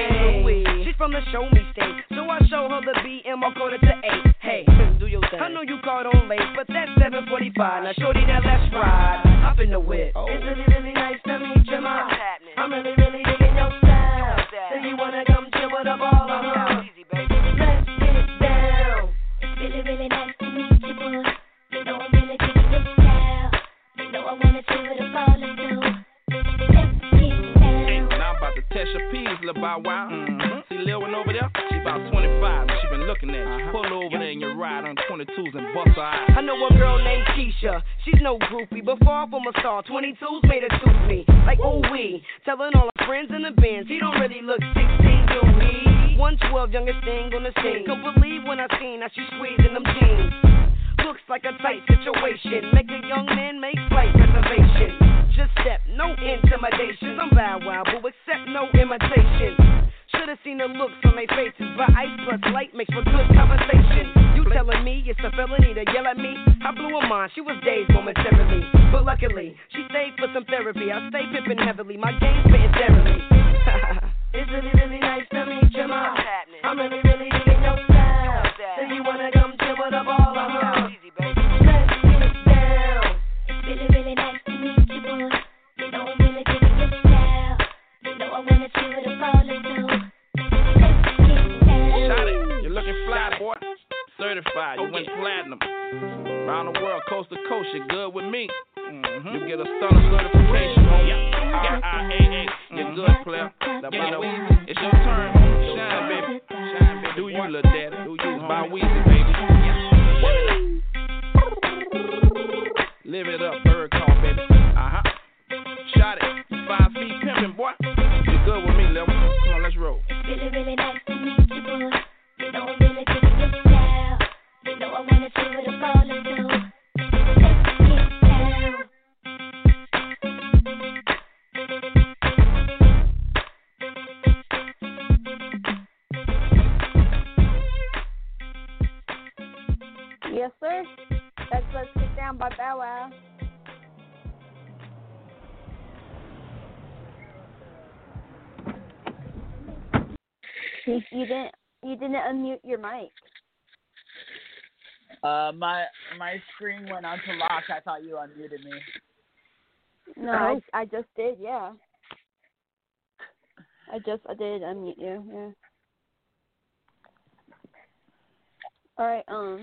swing. She's from the show me state, so I show her the beat and I'll call it to 8. Hey, do your thing. I know you called on late, but that's 7:45. Now shorty, now let's ride. Hop in the whip. It's really, really nice to meet you, ma. I'm really, really digging your style. So you wanna come chill with a ball, Easy, baby. Let's get it down. It's really, really nice to meet you, boy. You know I'm really digging your style. You know I wanna chill with a ball or two. Let's get down. Now I'm about to test your peas, little Bow Wow. See Lil one over there? She about 25 and she been looking at you. Pull over there in your ride on 22s and bust her eyes. I know a girl named Keisha. She's no groupie, but far from a star. 22s made her choose me. Like, ooh wee. Telling all her friends in the bins, he don't really look 16, do he? 112, youngest thing on the scene. Don't believe when I seen how she squeezing them jeans. Looks like a tight situation. Make a young man make flight reservation. Just step, no intimidation. I'm Bow Wow, but accept no imitation. Should've seen the looks on their faces, but ice plus light makes for good conversation. You telling me it's a felony to yell at me? I blew her mind, she was dazed momentarily. But luckily, she stayed for some therapy. I stay pimping heavily, my game's spitting therapy. It's really, really nice to meet you, ma. I'm really, really digging your style. So you wanna come chill with a ball, Easy, baby. Let's get it down. It's really, really nice to meet you, boy. You know I'm really digging your style. certified. You went platinum. Around the world, coast to coast, you're good with me. You get a stunner certification. IAA, you're good, player. You know, it's your turn. Shine, baby. Shine, baby. Do you, little daddy? Do you? By Weezy, baby. Live it up, bird call, baby. Shot it. 5 feet pimpin', boy. You good with me, level. Come on, let's roll. Really, really nice to meet you, boy. You know I'm really good with your style. You know I wanna see what I'm falling to. Yes, sir. That's Let's Get Down by Bow Wow. You didn't unmute your mic. My screen went onto lock. I thought you unmuted me. No, I just did. Yeah. I did unmute you. Yeah. All right.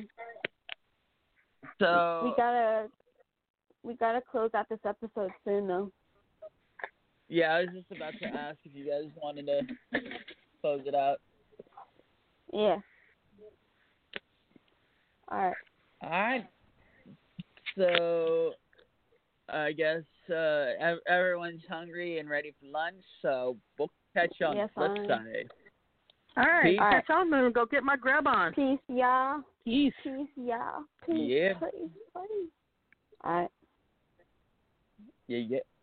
So we gotta close out this episode soon, though. Yeah, I was just about to ask if you guys wanted to close it out. Yeah. All right. So I guess everyone's hungry and ready for lunch, so we'll catch you on the flip side. All right. Peace. Catch on, then. Go get my grub on. Peace, y'all. Peace. Peace, y'all. Peace. Yeah. Please. All right. Yeah.